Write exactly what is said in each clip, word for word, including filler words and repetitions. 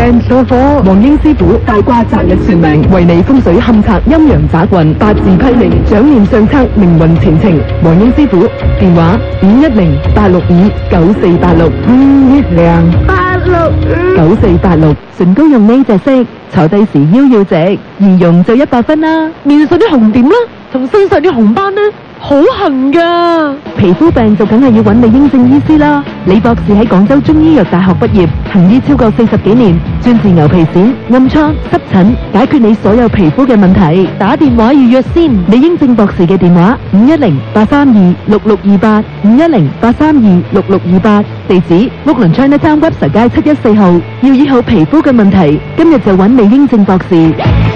病上火。黃英師傅大卦擇日算命，為你風水勘測陰陽雜運，八字批命，掌念上策，命運前程。黃英師傅電話五一零八六五九四八六五一零八六五九四八六。唇膏用呢隻色，坐低時腰要直，易用就一百分啦。面上啲紅點啦，同身上啲紅斑呢，好痕噶。皮膚病就梗係要揾李英正醫師啦。李博士喺廣州中醫藥大學畢業，行醫超過四十幾年，專治牛皮癬、暗瘡、濕疹，解決你所有皮膚嘅問題。打電話預約先。李英正博士嘅電話五一零八三二六六二八五一零八三二六六二八，地址屋崙 Chinatown Webster 街七一四號。要醫好皮膚嘅問題，今日就揾李英正博士。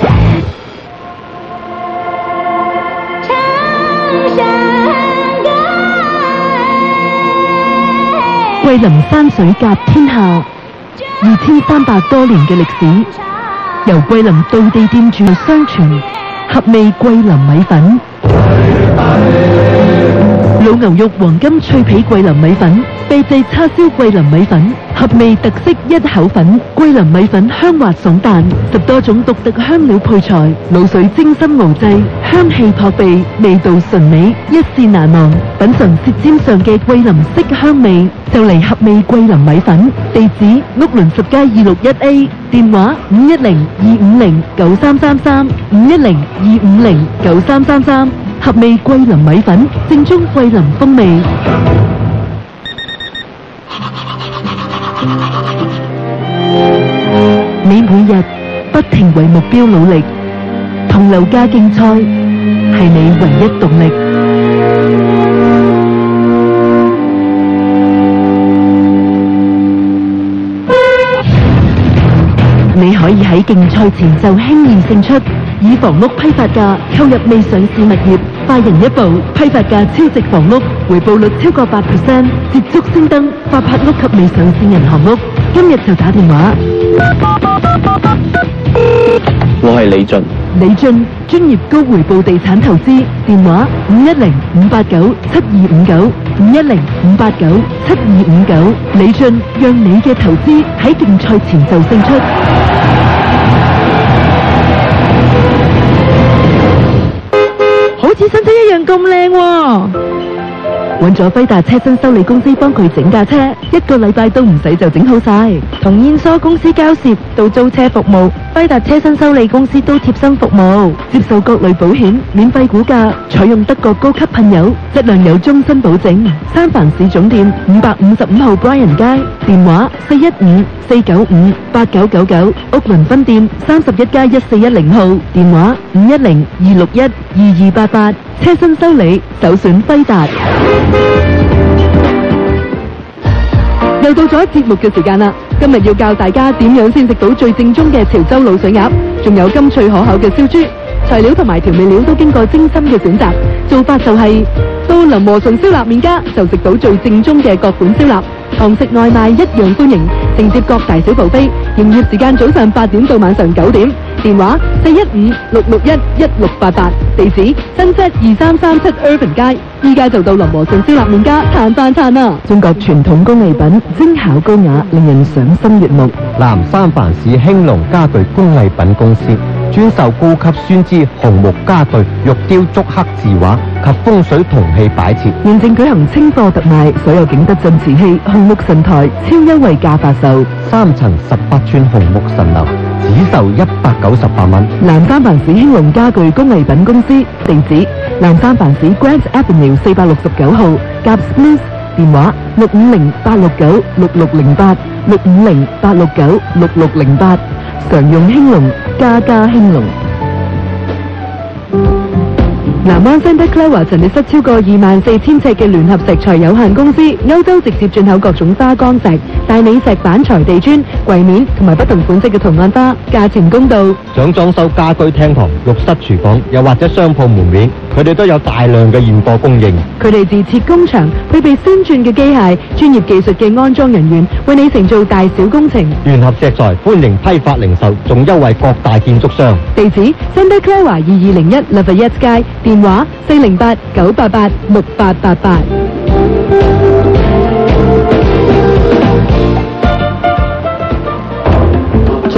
桂林山水甲天下，二千三百多年嘅歷史，由桂林道地店主相傳，合味桂林米粉，老牛肉黃金脆皮桂林米粉，秘製叉燒桂林米粉，合味特色一口粉，桂林米粉香滑爽彈，十多種獨特香料配材，滷水精心熬製，香氣撲鼻，味道純美，一試難忘。品嘗舌尖上嘅桂林色香味，就嚟合味桂林米粉。地址屋崙十街二六一 A， 電話五一零二五零九三三三五一零二五零九三三三。合味桂林米粉，正宗桂林風味。你每日不停為目標努力，同樓價競賽係你唯一動力。你可以喺競賽前就輕易勝出，以房屋批發價購入未上市物業，快人一步，批發價超值房屋，回報率超過百 percent， 捷足先登發拍屋及未上市銀行屋。今日就打電話。 我係李俊。 李俊，專業高回報地產投資，電話五一零五八九七二五九五一零五八九七二五九。李俊，讓你嘅投資喺競賽前就勝出。好似新車一樣咁靚喎！揾咗輝達車身修理公司幫佢整架車，一個禮拜都唔使就整好晒。從燕梳公司交涉到租車服務，輝達車身修理公司都貼身服務，接受各類保險，免費估價，採用德國高級噴油，質量有終身保證。三藩市總店五百五十五號 Bryan 街，電話四一五四九五八九九九，屋崙分店三十一街一四一零號，電話五一零二六一二二八八。車身修理首選輝達。又到咗節目嘅時間啦！今日要教大家點樣先食到最正宗嘅潮州滷水鴨，仲有甘脆可口嘅燒豬。材料同埋調味料都經過精心嘅選擇，做法就係、是、到林和順燒臘麵家就食到最正宗嘅各款燒臘，堂食外賣一樣歡迎，承接各大小部飛。營業時間早上八點到晚上九點，電話四一五六六一一六八八，地址新七二三三七 Urban 街。依家就到林和順燒臘麵家嘆飯嘆啦！中國傳統工藝品，精巧高雅，令人賞心悅目。 南三藩市興隆家具工藝品公司專售高級酸枝紅木家具、玉雕竹刻字畫及風水銅器擺設。 現正舉行清貨特賣，所有景德鎮瓷器、紅木神台超優惠價發售， 三層十八寸紅木神樓只售一百九十八蚊。 南三藩市興隆家具工藝品公司，地址南三藩市 Grant Avenue 四百六十九號，夾 Smith， 電話六五零八六九六六零八六五零八六九六六零八。常用興隆，家家興隆。南灣 Santa Clara 陳列室超過二萬四千尺嘅聯合石材有限公司，歐洲直接進口各種花崗石、大理石板材地磚、櫃面同埋不同款式嘅圖案花，價錢公道。 想裝修家居廳堂、浴室、廚房，又或者商鋪門面，佢哋都有大量嘅現貨供應。 佢哋自設工場，配備先進嘅機械、專業技術嘅安裝人員，為你承做大小工程。 聯合石材歡迎批發零售，仲優惠各大建築商。 地址 Santa Clara 二二零一 Lafayette 街。電話四零八九八八六八八八。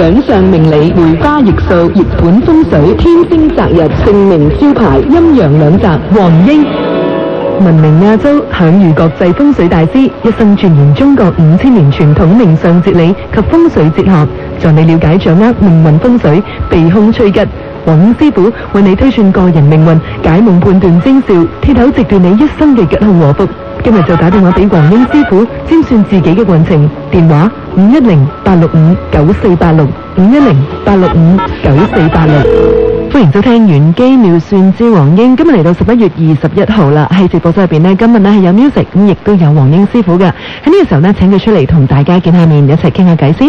掌上明理，梅花易數，熱本風水，天星擇日，姓名招牌，陰陽兩澤，黃英。聞名亞洲，享譽國際風水大師，一生鑽研中國五千年傳統命相哲理及風水哲學，助你了解掌握命運風水，避凶趨吉。黃英師傅為你推算個人命運，解夢判斷徵兆，鐵口直斷你一生嘅吉凶禍福。今日就打電話俾黃英師傅，占算自己嘅運程。電話五一零八六五九四八六五一零八六五九四八六。歡迎收聽玄機妙算之黃英，今日嚟到十一月二十一號啦，喺直播室入邊呢，今日呢係有 music， 咁亦都有黃英師傅嘅。喺呢個時候呢，請佢出嚟同大家見下面，一齊傾下偈先。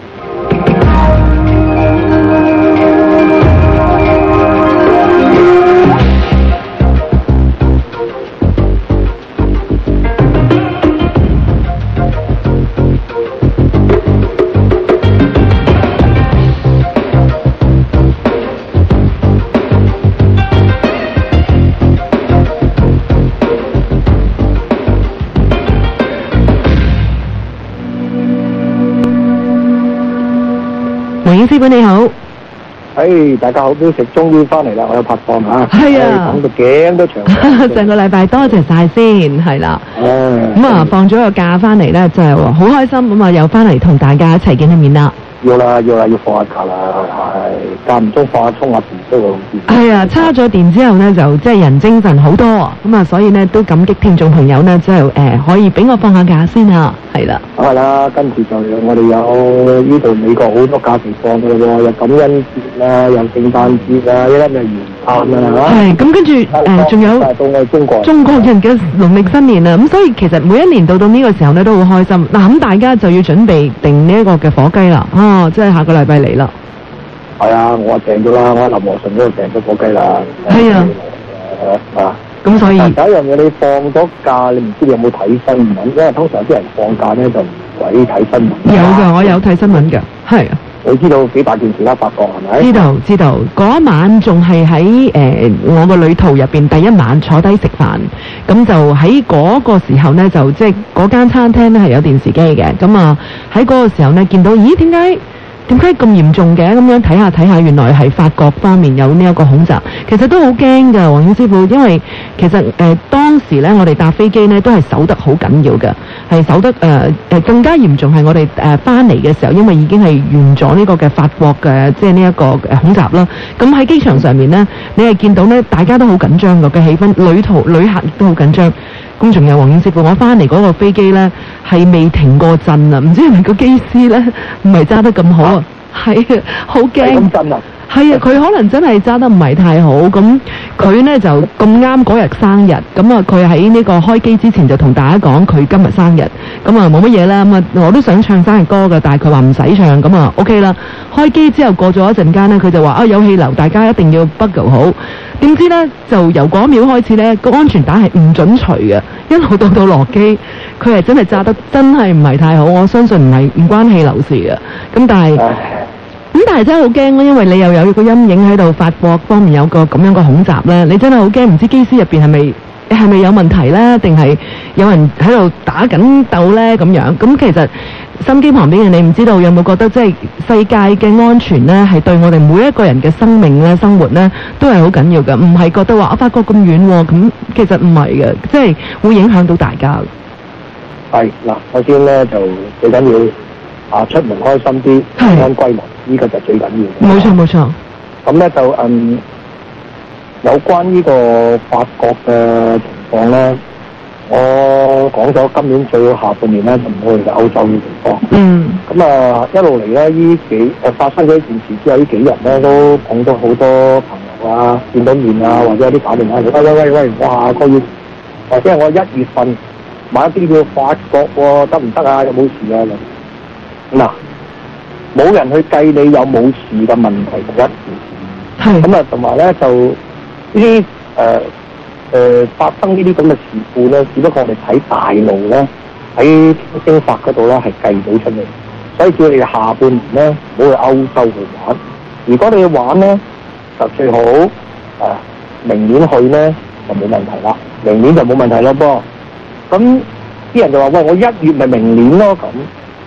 黃英師傅你好， 誒，大家好，都食終於翻嚟啦，我有拍檔嚇， 係啊， 等到頸都長。 上個禮拜多謝晒先，係啦，咁啊放咗個假翻嚟咧，就係好開心，咁啊又翻嚟同大家一齊見下面啦。 要啦要啦要放下假啦，係間唔中放下充下電都會好啲。 係啊，叉咗電之後呢，就即係人精神好多啊，咁啊所以呢，都感激聽眾朋友呢，即係誒可以俾我放下假先啊，係啦。 係啦，跟住就我哋有呢度美國好多假期放嘅喎，有感恩節啦，有聖誕節啊，一粒又元旦啊，嚇。 係咁跟住誒，仲有到我哋中國中國人嘅農曆新年啊，咁所以其實每一年到到呢個時候呢，都好開心。嗱咁大家就要準備定呢一個嘅火雞啦，啊，即係下個禮拜嚟啦。 係啊，我訂咗啦，我喺林和順嗰度訂咗火雞啦。 係啊。 啊。 咁所以第一樣嘢，你放咗假，你唔知你有冇睇新聞？因為通常啲人放假咧就唔鬼睇新聞。 有㗎，我有睇新聞㗎，係。 你知道幾大件事啦？法國係咪？ 知道知道，嗰一晚仲係喺誒我個旅途入邊第一晚坐低食飯，咁就喺嗰個時候呢，就即係嗰間餐廳呢係有電視機嘅，咁啊喺嗰個時候呢，見到，咦點解？點解咁嚴重嘅？咁樣睇下睇下，原來係法國方面有呢一個恐襲，其實都好驚㗎，黃英師傅，因為其實誒、呃、當時咧，我哋搭飛機咧都係守得好緊要嘅，係守得誒誒、呃、更加嚴重係我哋誒翻嚟嘅時候，因為已經係完咗呢個嘅法國嘅即係呢一個誒恐襲啦。咁喺機場上面咧，你係見到咧大家都好緊張嘅氣氛，旅途旅客亦都好緊張。咁仲有黃英師傅，我翻嚟嗰個飛機咧係未停過震啊！唔知係咪個機師咧唔係揸得咁好啊？係啊，好驚！ 咁震啊！ 係啊，佢可能真係揸得唔係太好。咁佢咧就咁啱嗰日生日，咁啊佢喺呢個開機之前就同大家講佢今日生日，咁啊冇乜嘢啦。咁啊我都想唱生日歌㗎，但係佢話唔使唱，咁啊 OK 啦。開機之後過咗一陣間咧，佢就話啊有氣流，大家一定要 buckle 好。點知咧就由嗰一秒開始咧，個安全帶係唔準除嘅，一路到到落機，佢係真係揸得真係唔係太好。我相信唔係唔關氣流事嘅。咁但係咁但係真係好驚咯，因為你又有個陰影喺度，法國方面有個咁樣嘅恐襲咧，你真係好驚，唔知機師入邊係咪係咪有問題咧，定係有人喺度打緊鬥咧咁樣？咁其實心機旁邊嘅你唔知道有冇覺得即係世界嘅安全咧，係對我哋每一個人嘅生命咧、生活咧都係好緊要嘅，唔係覺得話啊法國咁遠喎，咁其實唔係嘅，即係會影響到大家。 係嗱，首先咧就最緊要。啊！出門開心啲，平安歸來，呢個就最緊要。 冇錯冇錯。 咁咧就嗯，有關呢個法國嘅情況咧，我講咗今年最下半年咧就唔會去歐洲嘅地方。嗯。咁啊一路嚟咧，呢幾誒發生咗一件事之後，呢幾日咧都碰到好多朋友啊，見到面啊，或者有啲打電話嚟，喂喂喂喂，哇！個月或者我一月份買一啲叫法國喎，得唔得啊？有冇事啊？嗱，冇人去計你有冇事嘅問題第一件事，係咁啊，同埋咧就呢啲誒誒發生呢啲咁嘅事故咧，只不過我哋睇大路咧喺星法嗰度咧係計到出嚟，所以叫你哋下半年咧唔好去歐洲去玩。如果你去玩咧，就最好誒、呃、明年去咧就冇問題啦，明年就冇問題咯噃。咁啲人就話喂，我一月咪明年咯咁。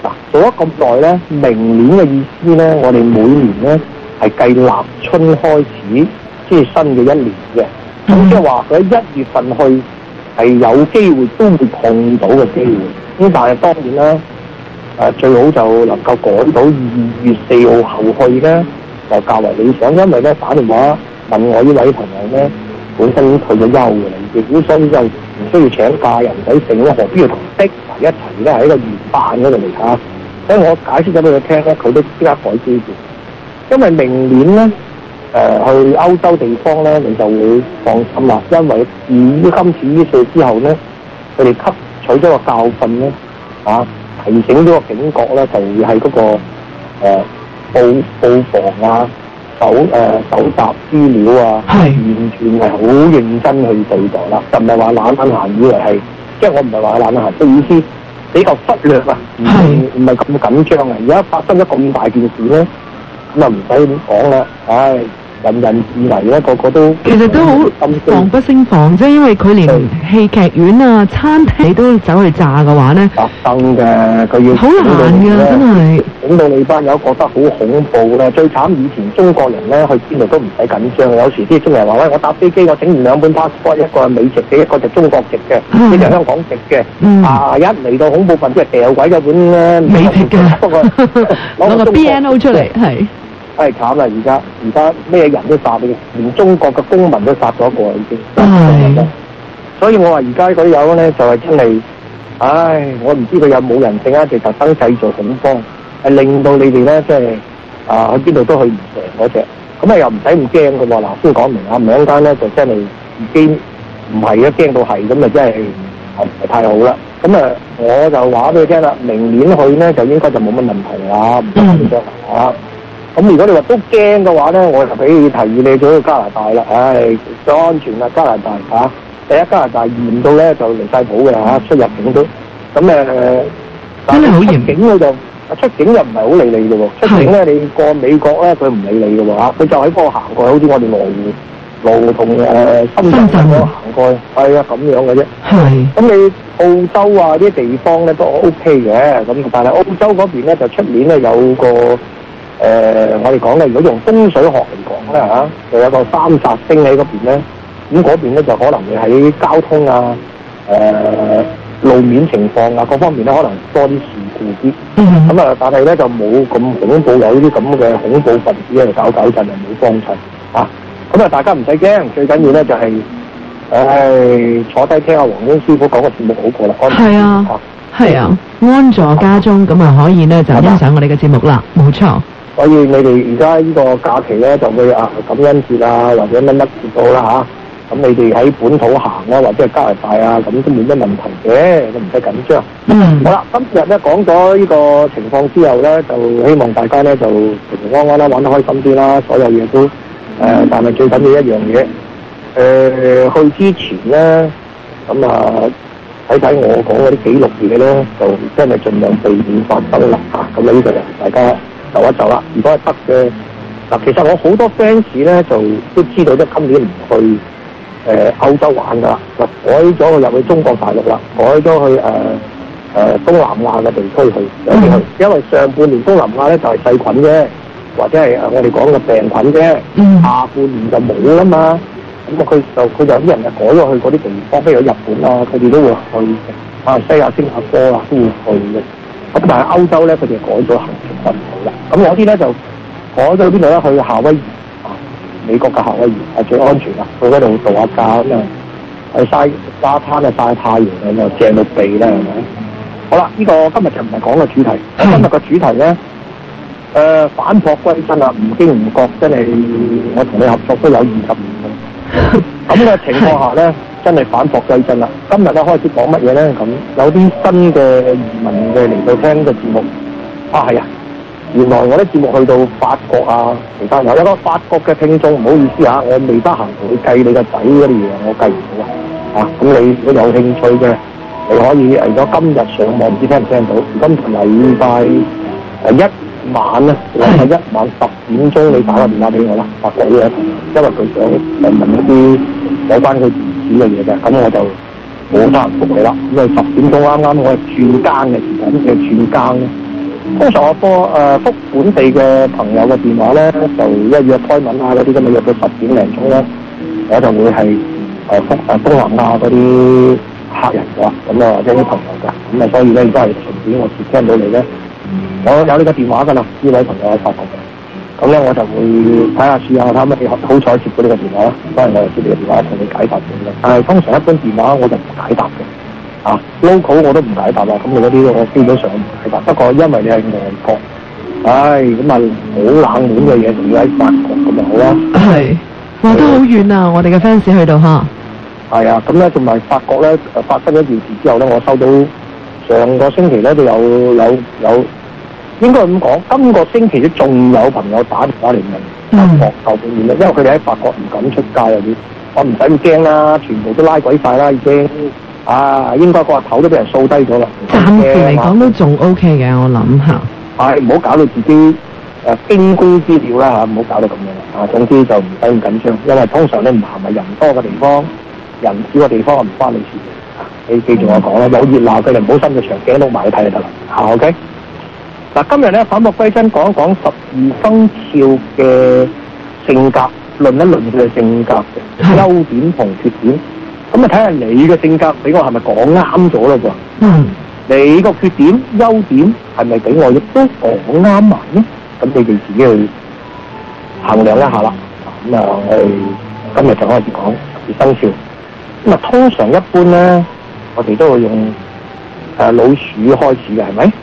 嗱，做咗咁耐咧，明年嘅意思咧，我哋每年咧係計立春開始，即係新嘅一年嘅。咁即係話佢喺一月份去係有機會都會碰到嘅機會。咁但係當然啦，誒最好就能夠趕到二月四號後去咧，就較為理想。因為咧打電話問我呢位朋友咧，本身已經退咗休嘅啦，亦都所以就唔需要請假，又唔使剩咧，何必要同的埋一齊咧？喺個元旦嗰度嚟嚇。所以我解釋咗俾佢聽咧，佢都即刻改機票，因為明年咧誒、呃、去歐洲地方咧，你就會放心啦，因為自於今次呢事之後咧，佢哋吸取咗個教訓咧，啊提醒咗個警覺咧，就會喺嗰、那個誒、呃、布布防啊、搜誒、呃、搜集資料啊，係完全係好認真去對待啦，就唔係話懶懶閒，以為係即係我唔係話懶懶閒，即係意思比較忽略啊，唔唔係咁緊張啊！而家發生咗咁大件事咧，咁啊唔使點講啦，唉，人人自危咧，個個都其實都好防不勝防，即係因為佢連戲劇院啊、餐廳都走去炸嘅話咧， 特登嘅，佢要好難㗎，真係整到你班友覺得好恐怖咧。最慘以前中國人咧去邊度都唔使緊張，有時啲中國人話喂，我搭飛機我整完兩本 passport， 一個係美籍嘅，一個就中國籍嘅，一個香港籍嘅，嗯、啊一嚟到恐怖分子掉鬼咗本咧美籍嘅， 不過攞個 B N O 出嚟係。 係慘啦！而家而家咩人都殺你，連中國嘅公民都殺咗一個已經。 係。 所以我話而家嗰啲友咧就係、是、真係，唉！我唔知佢有冇人性啊，就特登製造恐慌，係令到你哋咧即係啊去邊度都去唔成嗰隻。咁啊又唔使咁驚嘅喎。嗱，先講明啊，唔係一間咧就真係已經唔係啊，驚到係咁啊，真係唔係太好啦。咁啊，我就話俾你聽啦，明年去咧就應該就冇乜問題啦，唔使緊張啦。咁如果你話都驚嘅話咧，我就俾你提議你做去加拿大啦。唉，最安全啦，加拿大嚇、啊。第一加拿大嚴到咧就離晒譜嘅嚇，出入境都咁誒。 真係好嚴。 出境咧就出境又唔係好理你嘅喎。出境咧你過美國咧佢唔理你嘅喎嚇，佢就喺嗰個行過去，好似我哋羅湖、羅湖同誒深圳咁樣行過去，係啊咁樣嘅啫。係。咁你澳洲啊啲地方咧都 O K 嘅，咁但係澳洲嗰邊咧就出年咧有個。誒、呃，我哋講咧，如果用風水學嚟講咧嚇，就有個三煞星喺嗰邊咧，咁嗰邊咧就可能會喺交通啊、誒、呃、路面情況啊各方面咧，可能多啲事故啲。咁、嗯、啊，但係咧就冇咁恐怖，有呢啲咁嘅恐怖分子喺度搞搞震，又冇幫襯嚇。咁啊，大家唔使驚，最緊要咧就係、是、誒、呃、坐低聽下黃英師傅講個節目好過啦。 係啊，係啊，安坐家中咁啊，可以咧就欣賞我哋嘅節目啦，冇錯。 所以你哋而家呢個假期咧就會啊感恩節啊或者乜乜節到啦嚇，咁你哋喺本土行啊或者係加拿大啊咁都冇乜問題嘅，都唔使緊張。嗯。好啦，今日咧講咗呢個情況之後咧，就希望大家咧就平平安安啦，玩得開心啲啦，所有嘢都誒、呃，但係最緊要一樣嘢，誒、呃、去之前咧，咁啊睇睇我講嗰啲記錄嘢咧，就真係盡量避免發生啦嚇。咁啊呢個人大家。就一就啦，如果係得嘅嗱，其實我好多 fans 咧就都知道，即係今年唔去誒、呃、歐洲玩噶啦，就改咗佢入去中國大陸啦，改咗去誒誒、呃、東南亞嘅地區去有啲去，因為上半年東南亞咧就係細菌啫，或者係誒我哋講嘅病菌啫，嗯、下半年就冇啦嘛，咁啊佢就佢就啲人就改咗去嗰啲地方，譬如日本啊，佢哋都會去嘅，馬來西亞、新加坡啊都會去嘅。咁但係歐洲咧，佢哋改咗行程就唔好啦。咁有啲咧就改咗邊度咧？去夏威夷啊，美國嘅夏威夷係最安全啦。去嗰度度下假咁啊，去曬沙灘啊，曬太陽咁啊，正到痹啦，係咪？好啦，呢、這個今日就唔係講個主題。今日個主題咧，誒、呃、反璞歸真啊！唔經唔覺，真係我同你合作都有二十年啦。咁嘅情況下咧。真係反璞歸真啦！今日咧開始講乜嘢咧？咁有啲新嘅移民嘅嚟到聽呢個節目啊，係啊！原來我啲節目去到法國啊，其他有一個法國嘅聽眾，唔好意思嚇，我未得閒同你計你個仔嗰啲嘢，我計唔到啊！啊，咁你如果有興趣嘅，你可以誒，如果今日上網唔知聽唔聽到？今日禮拜誒一晚咧，禮拜一晚十點鐘，你打個電話俾我啦，法國嘅，因為佢想誒問一啲有關佢嘅嘢嘅，咁我就冇得復你啦。因為十點鐘啱啱我係轉更嘅時間，嘅轉更咧， 通常我播誒覆本地嘅朋友嘅電話咧，就一約開文啊嗰啲咁嘅約到十點零鐘咧，我就會係誒覆誒東南亞嗰啲客人㗎，咁啊或者啲朋友㗎，咁啊所以咧亦都係順便我接聽到你咧，我有呢個電話㗎啦，呢位朋友係發覺嘅，咁咧我就會睇下試下睇下乜嘢好彩接到呢個電話啦，當然我就接你嘅電話同你解答嘅，但係通常一般電話我就唔解答嘅。啊 local 我都唔解答啦，咁你嗰啲我基本上唔解答。不過因為你係外國，唉，咁啊好冷門嘅嘢，仲要喺法國咁就好啦。係， 哇，都好遠啊！我哋嘅 fans 去到嚇。 係啊，咁咧同埋法國咧誒發生咗件事之後咧，我收到上個星期咧都有有有，應該咁講，今個星期都仲有朋友打電話嚟問法國究竟點咧，因為佢哋喺法國唔敢出街啊啲，我唔使咁驚啦，全部都拉鬼晒啦已經。啊，應該個頭都俾人掃低咗啦。 暫時嚟講都仲 O K 嘅，我諗下。 係唔好搞到自己誒驚弓之鳥啦嚇，唔好搞到咁樣啦。啊，總之就唔使咁緊張，因為通常咧唔行係人多嘅地方，人少嘅地方唔關你事嘅。啊，你記住我講啦，有熱鬧佢哋唔好伸個長頸鹿埋去睇就得啦。嚇 ，OK。嗱，今日咧返璞歸真講一講十二生肖嘅性格，論一論佢嘅性格嘅優點同缺點。咁啊，睇下你嘅性格俾我係咪講啱咗啦噃？嗯，你個缺點、優點係咪俾我亦都講啱埋呢？咁你哋自己去衡量一下啦。咁啊，我哋今日就開始講十二生肖。咁啊，通常一般咧，我哋都會用誒、呃、老鼠開始嘅，係咪？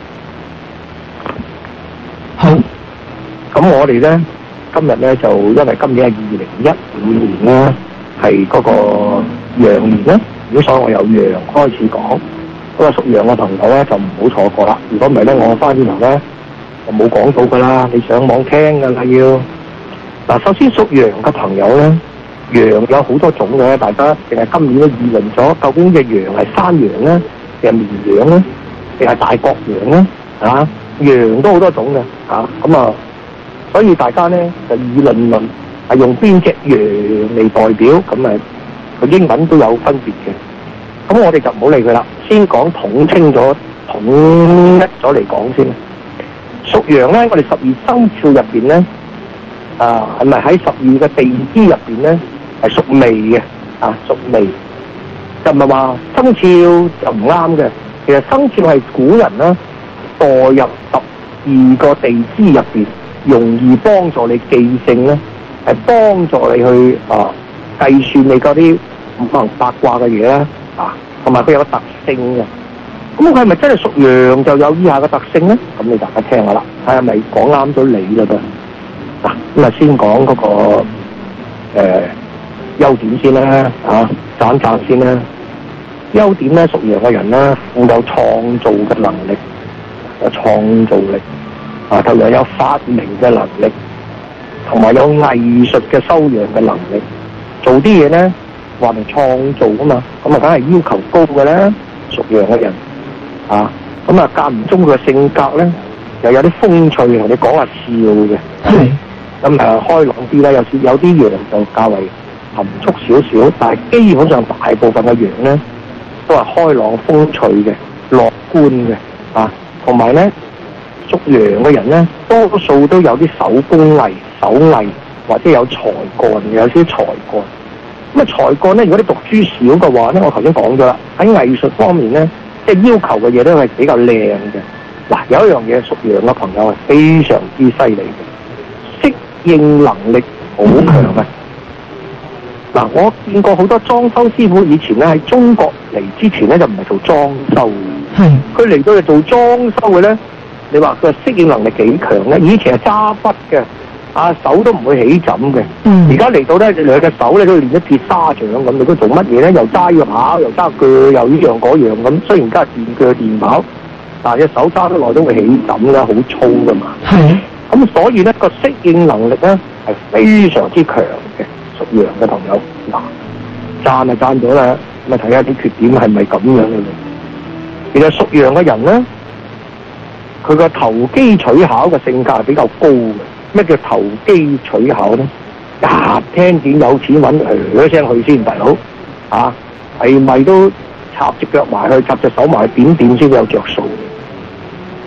好。咁我哋咧今日咧就因為今年係二零一五年咧，係嗰、那個。羊年咧，如果所以我由羊開始講，咁啊屬羊嘅朋友咧就唔好錯過啦。如果唔係咧，我翻轉頭咧，我冇講到噶啦，你上網聽噶啦要。嗱，首先屬羊嘅朋友咧，羊有好多種嘅，大家淨係今年都議論咗，究竟隻羊係山羊咧，定係綿羊咧，定係大角羊咧？啊，羊都好多種嘅，啊，咁啊，所以大家咧就議論論係用邊隻羊嚟代表，咁啊。佢英文都有分別嘅，咁我哋就唔好理佢啦，先講統稱咗、統一咗嚟講先。屬羊咧，我哋十二生肖入邊咧，啊係咪喺十二嘅地支入邊咧係屬未嘅？啊屬未，就唔係話生肖就唔啱嘅。其實生肖係古人啦，代入十二個地支入邊，容易幫助你記性咧，係幫助你去啊計算你嗰啲。可能八卦嘅嘢啦，啊，同埋佢有個特性嘅，咁佢係咪真係屬羊就有以下嘅特性咧？咁你大家聽下啦，睇下咪講啱咗你啦噃。嗱，咁啊先講嗰、那個誒優、呃、點先啦，啊，斬斬先啦。優點咧，屬羊嘅人咧，會有創造嘅能力，有創造力，啊，同埋有發明嘅能力，同埋有藝術嘅修養嘅能力，做啲嘢咧。話明創造啊嘛，咁啊梗係要求高嘅咧，屬羊嘅人啊，咁啊間唔中佢嘅性格咧，又有啲風趣，同你講下笑嘅，咁啊開朗啲啦，有時有啲羊就較為含蓄少少，但係基本上大部分嘅羊咧都係開朗風趣嘅、樂觀嘅啊，同埋咧屬羊嘅人咧，多數都有啲手工藝、手藝或者有才幹嘅，有啲才幹。咁啊才幹咧，如果你讀書少嘅話咧，我頭先講咗啦，喺藝術方面咧，即係要求嘅嘢都係比較靚嘅。嗱，有一樣嘢屬羊嘅朋友係非常之犀利嘅，適應能力好強嘅。嗱，我見過好多裝修師傅以前咧喺中國嚟之前咧就唔係做裝修嘅，係佢嚟到嚟做裝修嘅咧，你話佢適應能力幾強咧？以前係揸筆嘅。啊手都唔會起枕嘅，而家嚟到咧兩隻手咧都練一鐵砂掌咁，你都做乜嘢咧？又揸個刨，又揸鋸，又呢樣嗰樣咁。雖然而家係電鋸電刨，但係隻手揸得耐都會起枕啦，好粗噶嘛。係。咁所以咧個適應能力咧係非常之強嘅，屬羊嘅朋友嗱，讚就讚咗啦，咁啊睇下啲缺點係咪咁樣嘅。其實屬羊嘅人咧，佢個投機取巧嘅性格係比較高嘅。咩叫投機取巧咧？啊，聽見有錢揾，噓一聲去先，大佬啊，係咪都插隻腳埋去，插隻手埋去點點先有着數？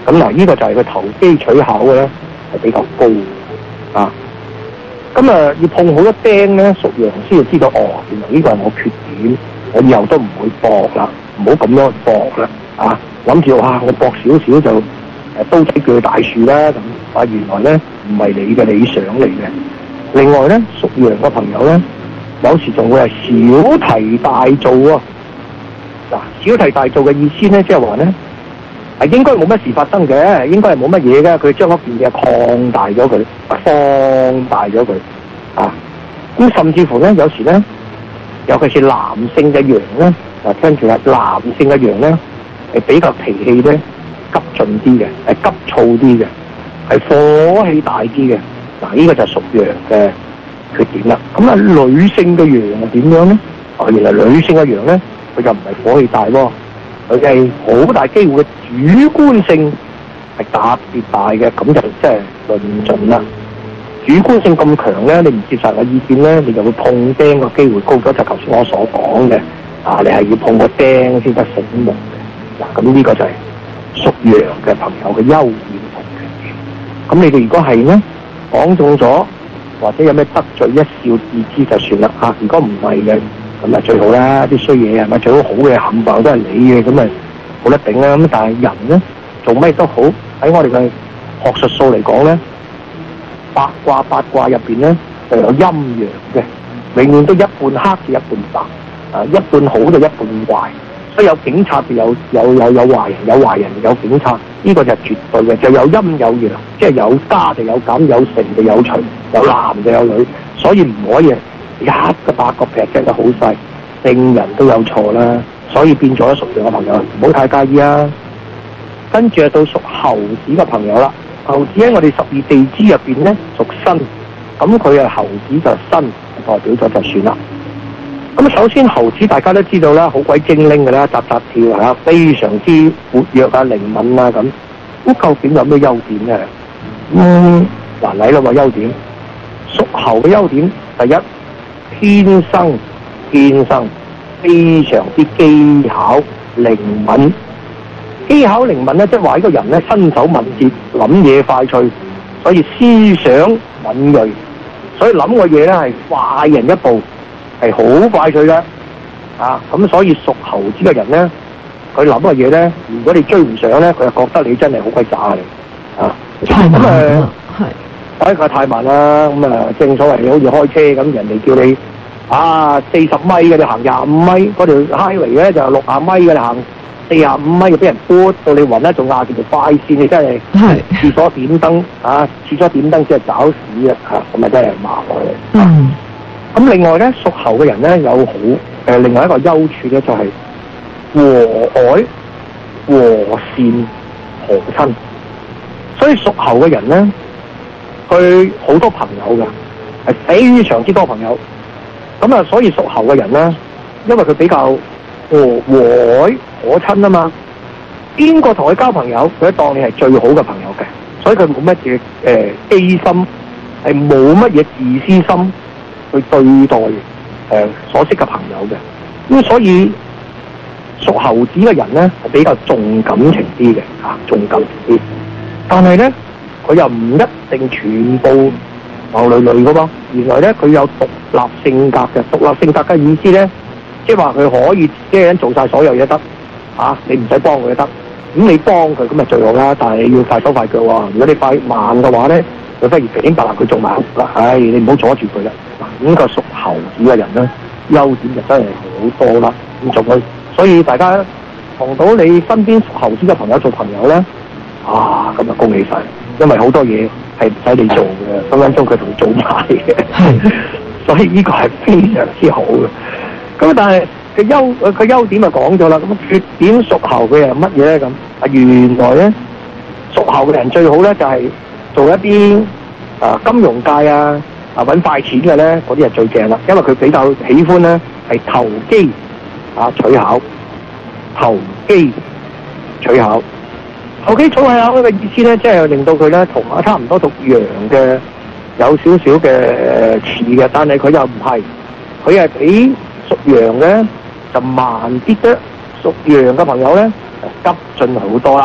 咁嗱，呢個就係佢投機取巧嘅咧，係比較高啊。咁啊，要碰好多釘咧，屬羊先至知道，哦，原來呢個係我缺點，我以後都唔會搏啦，唔好咁樣去搏啦，啊，諗住哇，我搏少少就誒刀仔鋸大樹啦咁，啊，原來咧唔係你嘅理想嚟嘅。另外咧，屬羊嘅朋友咧，有時仲會係小題大做啊。嗱，小題大做嘅意思咧，即係話咧，係應該冇乜事發生嘅，應該係冇乜嘢嘅，佢將嗰件嘢擴大咗佢，放大咗佢，啊，咁甚至乎咧，有時咧，尤其是男性嘅羊咧，嗱，跟住啦，男性嘅羊咧係比較脾氣咧急進啲嘅，係急躁啲嘅，係火氣大啲嘅，嗱，呢個就係屬羊嘅缺點啦。咁啊，女性嘅羊係點樣咧？哦，原來女性嘅羊咧，佢就唔係火氣大喎，佢係好大機會嘅主觀性係特別大嘅，咁就即係論盡啦。主觀性咁強咧，你唔接受嘅意見咧，你就會碰釘嘅機會高咗，就頭先我所講嘅，啊，你係要碰個釘先得醒目嘅。嗱，咁呢個就係屬羊嘅朋友嘅優點同缺點。咁你哋如果係咧講中咗，或者有咩得罪，一笑置之就算啦嚇。如果唔係嘅，咁啊最好啦，啲衰嘢係咪最好好嘅冚唪唥都係你嘅，咁咪冇得頂啦。咁但係人咧做咩都好，喺我哋嘅學術數嚟講咧，八卦八卦入邊咧就有陰陽嘅，永遠都一半黑就一半白，啊，一半好就一半壞。所以有警察就有有有有壞人，有壞人有警察，呢個就係絕對嘅，就有陰有陽，即係有加就有減，有乘就有除，有男就有女，所以唔可以一個八個劈劈得好細，聖人都有錯啦。所以變咗屬羊嘅朋友唔好太介意啊。跟住到屬猴子嘅朋友啦，猴子喺我哋十二地支入邊咧屬申，咁佢係猴子就申，代表咗就算啦。咁首先猴子大家都知道啦，好鬼精靈嘅啦，扎扎跳嚇，非常之活躍啊、靈敏啊咁。咁究竟有咩優點咧？嗯，嗱嚟啦喎，優點，屬猴嘅優點，第一，天生天生非常之技巧靈敏。技巧靈敏咧，即係話呢個人咧身手敏捷，諗嘢快脆，所以思想敏鋭，所以諗嘅嘢咧係快人一步。係好快脆嘅，啊咁所以屬猴子嘅人咧，佢諗嘅嘢咧，如果你追唔上咧，佢就覺得你真係好鬼渣嚟，啊太慢啦，係， 哎佢太慢啦，咁啊正所謂你好似開車咁，人哋叫你啊四十米嘅，你行廿五米，嗰條 highway 咧就六十米嘅，你行四十五米就俾人撥到你暈咧，仲壓住條快線，你真係係廁所點燈啊，廁所點燈即係找屎啊，嚇咁啊真係麻煩嘅。嗯。咁另外咧，屬猴嘅人咧有好誒、呃，另外一個優處咧就係、是、和藹、和善、和親。所以屬猴嘅人咧，佢好多朋友㗎，係非常之多朋友。咁啊，所以屬猴嘅人咧，因為佢比較和和藹可親啊嘛，邊個同佢交朋友，佢都當你係最好嘅朋友嘅，所以佢冇乜嘢誒機心，係冇乜嘢自私心。去對待誒、呃、所識嘅朋友嘅，咁所以屬猴子嘅人咧係比較重感情啲嘅嚇，重感情啲。但係咧，佢又唔一定全部流淚淚嘅噃。原來咧，佢有獨立性格嘅。獨立性格嘅意思咧，即係話佢可以一個人做晒所有嘢得嚇，你唔使幫佢都得。咁你幫佢咁咪最好啦，但係你要快手快腳喎。如果你快慢嘅話咧，佢不如平平白白佢做埋啦。唉，你唔好阻住佢啦。咁、這個屬猴子嘅人咧，優點就真係好多啦。咁做佢，所以大家同到你身邊屬猴子嘅朋友做朋友咧，啊，咁啊恭喜晒，因為好多嘢係唔使你做嘅，分分鐘佢同你做埋嘅。所以呢個係非常之好嘅。咁但係佢優佢優點就講咗啦，咁缺點屬猴嘅人乜嘢咧？咁啊，原來咧屬猴嘅人最好咧就係、是、做一啲啊金融界啊。啊！揾快錢嘅咧，嗰啲係最正啦，因為佢比較喜歡咧係投機啊取巧，投機取巧，投機取巧呢個意思咧，即係令到佢咧同啊差唔多屬羊嘅有少少嘅似嘅，但係佢又唔係，佢係比屬羊嘅就慢啲嘅，屬羊嘅朋友咧就急進好多啦，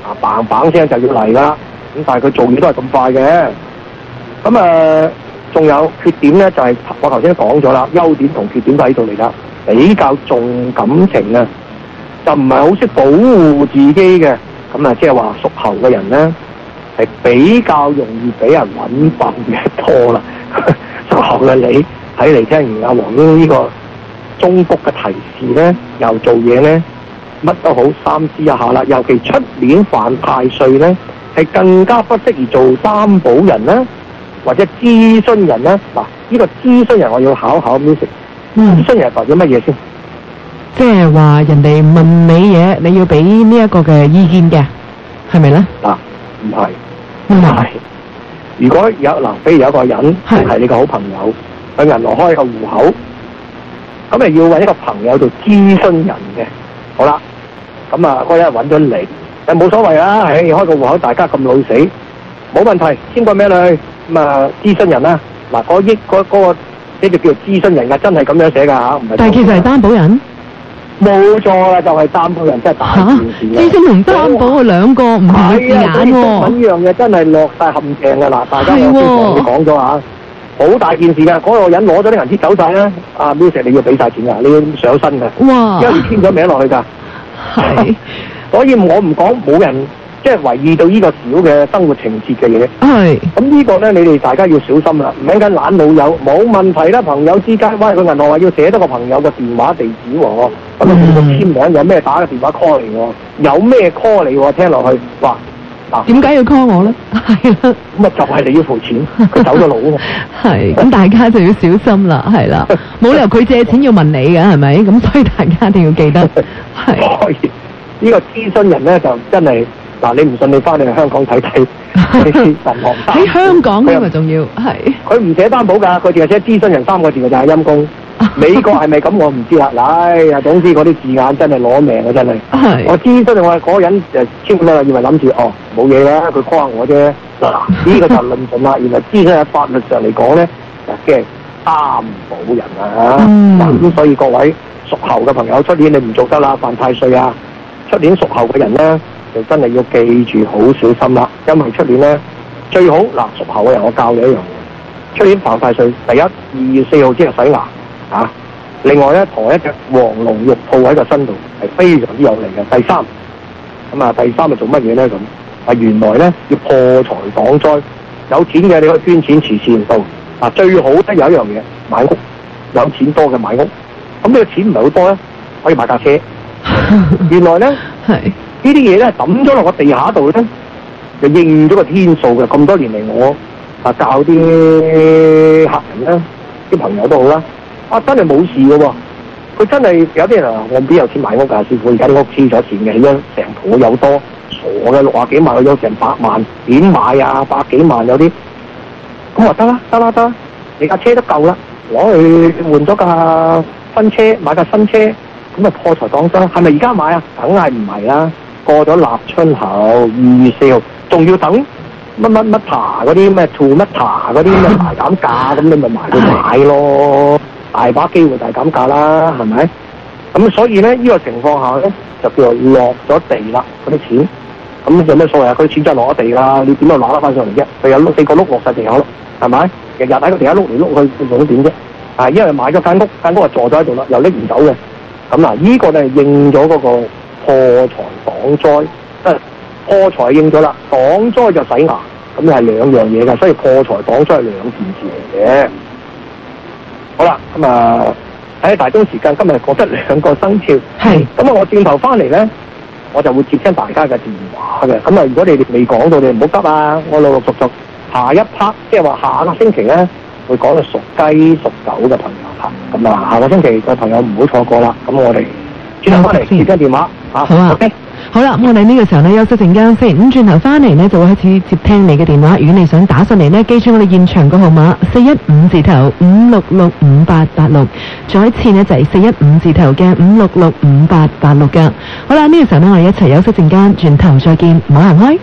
啊嘭嘭聲就要嚟啦。咁但係佢做嘢都係咁快嘅。咁啊，仲有缺點咧，就係、是、我頭先都講咗啦，優點同缺點都喺度嚟啦。比較重感情啊，就唔係好識保護自己嘅。咁啊，即係話屬猴嘅人咧，係比較容易俾人揾笨嘅多啦。屬猴嘅你睇嚟聽完阿黃英呢個中卜嘅提示咧，又做嘢咧，乜都好三思一下啦。尤其出年犯太歲咧，係更加不適宜做擔保人啦，或者諮詢人啦。嗱，呢個諮詢人我要考考 music。諮詢人代表乜嘢先？ 即係話人哋問你嘢，你要俾呢一個嘅意見嘅，係咪咧？ 嗱，唔係，唔係。如果有嗱，比如有一個人係你個好朋友，去銀行開個戶口，咁咪要揾一個朋友做諮詢人嘅。好啦，咁啊嗰日揾咗你，誒冇所謂啊，誒開個戶口大家咁老死，冇問題，簽個名落去，咁啊諮詢人啦，嗱嗰億嗰嗰個。呢就叫做諮詢人㗎，真係咁樣寫㗎嚇，唔係。但係其實係擔保人，冇錯啦，就係、是、擔保人，真係大件事啦。諮詢同擔保兩個唔同嘅字眼喎。呢樣嘢真係落晒陷阱㗎啦，大家我先同你講咗嚇，好大件事㗎。嗰、那個人攞咗啲銀紙走晒啦，阿 Music 你要俾晒錢㗎，你要上身㗎。哇！因為你簽咗名落去㗎。係。所以我唔講冇人。即係為意到呢個小嘅生活情節嘅嘢，係咁呢個咧，你哋大家要小心啦，唔係緊懶老友冇問題啦，朋友之間，喂，個銀行話要寫多個朋友嘅電話地址喎，咁啊佢個簽名有咩打嘅電話 call 嚟喎，有咩 call 嚟喎，聽落去，哇嗱，點解要 call 我咧？係啦，咁啊就係你要付錢，佢走咗佬喎，係咁大家就要小心啦，係啦，冇理由佢借錢要問你嘅係咪？咁所以大家一定要記得係。所以呢個諮詢人咧就真係。嗱，你唔信你翻嚟香港睇睇，銀行喺香港添啊，仲要係佢唔寫擔保㗎，佢淨係寫諮詢人三個字嘅就係陰公。美國係咪咁我唔知啦，唉呀，總之嗰啲字眼真係攞命啊，真係。係我諮詢我嗰個人就簽咗啦，以為諗住哦冇嘢啦，佢 call 下我啫。嗱，呢個就論盡啦。原來諮詢喺法律上嚟講咧，就即係擔保人啊嚇。咁、嗯、所以各位屬猴嘅朋友，出年你唔做得啦，犯太歲啊！出年屬猴嘅人咧。就真係要記住好小心啦，因為出年咧最好嗱屬猴嘅人，我教你一樣嘢，出年犯太歲，第一二月四號之後洗牙啊，另外咧抬一隻黃龍玉兔喺個身度係非常之有利嘅。第三咁啊，第三係做乜嘢咧咁？啊原來咧要破財擋災，有錢嘅你可以捐錢慈善度啊，最好咧有一樣嘢買屋，有錢多嘅買屋，咁呢個錢唔係好多咧，可以買架車。原來咧係。呢啲嘢咧抌咗落個地下度咧，就應咗個天數嘅。咁多年嚟，我啊教啲客人啦，啲朋友都好啦，啊真係冇事嘅喎。佢真係有啲人話：我邊有錢買屋㗎？師傅，而家啲屋黐咗錢嘅，起咗成鋪有多傻嘅，六啊幾萬，有成百萬，點買啊？百幾萬有啲，咁話得啦，得啦，得，你架車都夠啦，攞去換咗架新車，買架新車，咁啊破財擋災，係咪而家買啊？梗係唔係啦。過咗立春後二月四號，仲要等乜乜乜茶嗰啲咩 to 乜茶嗰啲咩大減價，咁你咪埋去買咯，大把機會大減價啦，係咪？咁所以咧呢、呢個情況下咧就叫做落咗地啦，嗰啲錢，咁有咩所謂啊？佢啲錢真係落咗地啦，你點樣攞得翻上嚟啫？佢有碌四個碌落晒地下咯，係咪？日日喺個地下碌嚟碌去，你想點啫？啊，因為買咗間屋，間屋就坐咗喺度啦，又拎唔走嘅，咁嗱呢個就係應咗嗰個。破財擋災，即係破財應咗啦，擋災就洗牙，咁係兩樣嘢㗎，所以破財擋災係兩件事嚟嘅。好啦，咁啊喺大鐘時間，今日講得兩個生肖，係咁啊，我轉頭翻嚟咧，我就會接聽大家嘅電話嘅。咁啊，如果你哋未講到，你唔好急啊，我陸陸續續下一 part，即係話下個星期咧會講到屬雞屬狗嘅朋友嚇，咁啊下個星期嘅朋友唔好錯過啦。咁我哋轉頭翻嚟接聽電話。好啊 ，OK， 好啦，咁我哋呢個時候呢，休息陣間先，咁轉頭翻嚟呢，就會開始接聽你嘅電話。如果你想打上嚟呢，記住我哋現場個號碼四一五字頭五六六五八八六，再一次呢，就係四一五字頭嘅五六六五八八六噶。好啦，呢個時候呢，我哋一齊休息陣間，轉頭再見，唔好行開。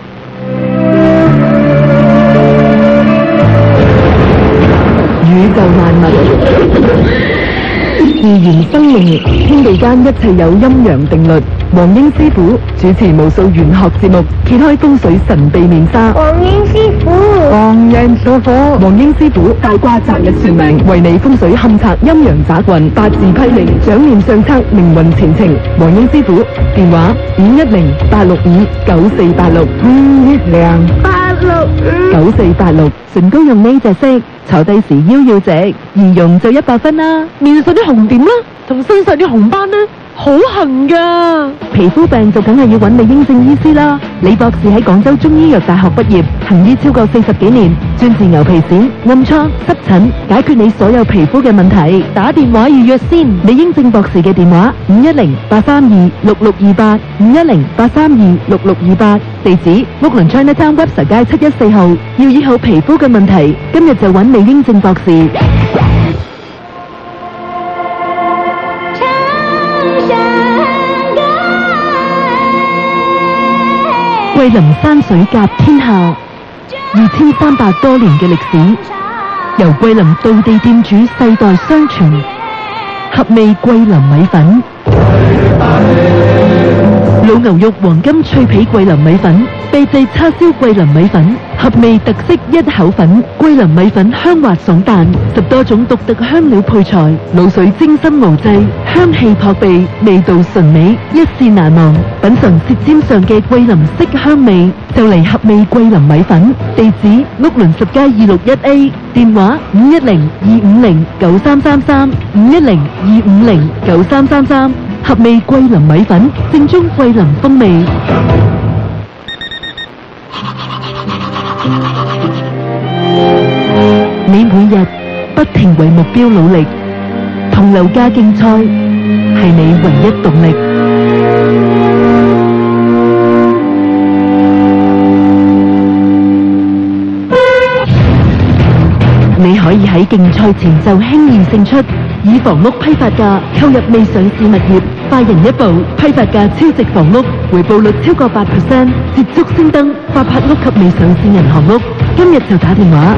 宇宙萬物，自然生命，天地間一切有陰陽定律。黃英師傅主持無數玄學節目，揭開風水神秘面紗。 黃英師傅， 黃人所火，黃英師傅大卦擇日算命，為你風水勘察陰陽雜運，八字批靈，掌念相測命運前程。黃英師傅電話五一零八六五九四八六，五一零八六五九四八六。唇膏用呢隻色，坐低時腰要直，易用就一百分啦。面上啲紅點啦，同身上啲紅斑呢，好痕噶。皮膚病就梗係要揾李英正醫師啦。李博士喺廣州中醫藥大學畢業，行醫超過四十幾年，專治牛皮癬、暗瘡、濕疹，解決你所有皮膚嘅問題。打電話預約先。李英正博士嘅電話五一零八三二六六二八，五一零八三二六六二八。地址屋崙 Chinatown Webster 街七一四號。要醫好皮膚嘅問題，今日就揾李英正博士。桂林山水甲天下，二千三百多年嘅歷史，由桂林道地店主世代相傳。合味桂林米粉，老牛肉黃金脆皮桂林米粉，秘製叉燒桂林米粉，合味特色一口粉。桂林米粉香滑爽彈，十多種獨特香料配材，滷水精心熬製，香氣撲鼻，味道純美，一試難忘。品嘗舌尖上嘅桂林色香味，就嚟合味桂林米粉。地址屋崙十街二六一 A， 電話五一零二五零九三三三，五一零二五零九三三三。合味桂林米粉，正宗桂林風味。你每日不停為目標努力，同樓價競賽係你唯一動力。你可以喺競賽前就輕易勝出，以房屋批發價購入未上市物業，快人一步，批發價超值房屋，回報率超過八 percent， 捷足先登發拍屋及未上市銀行屋。今日就打電話。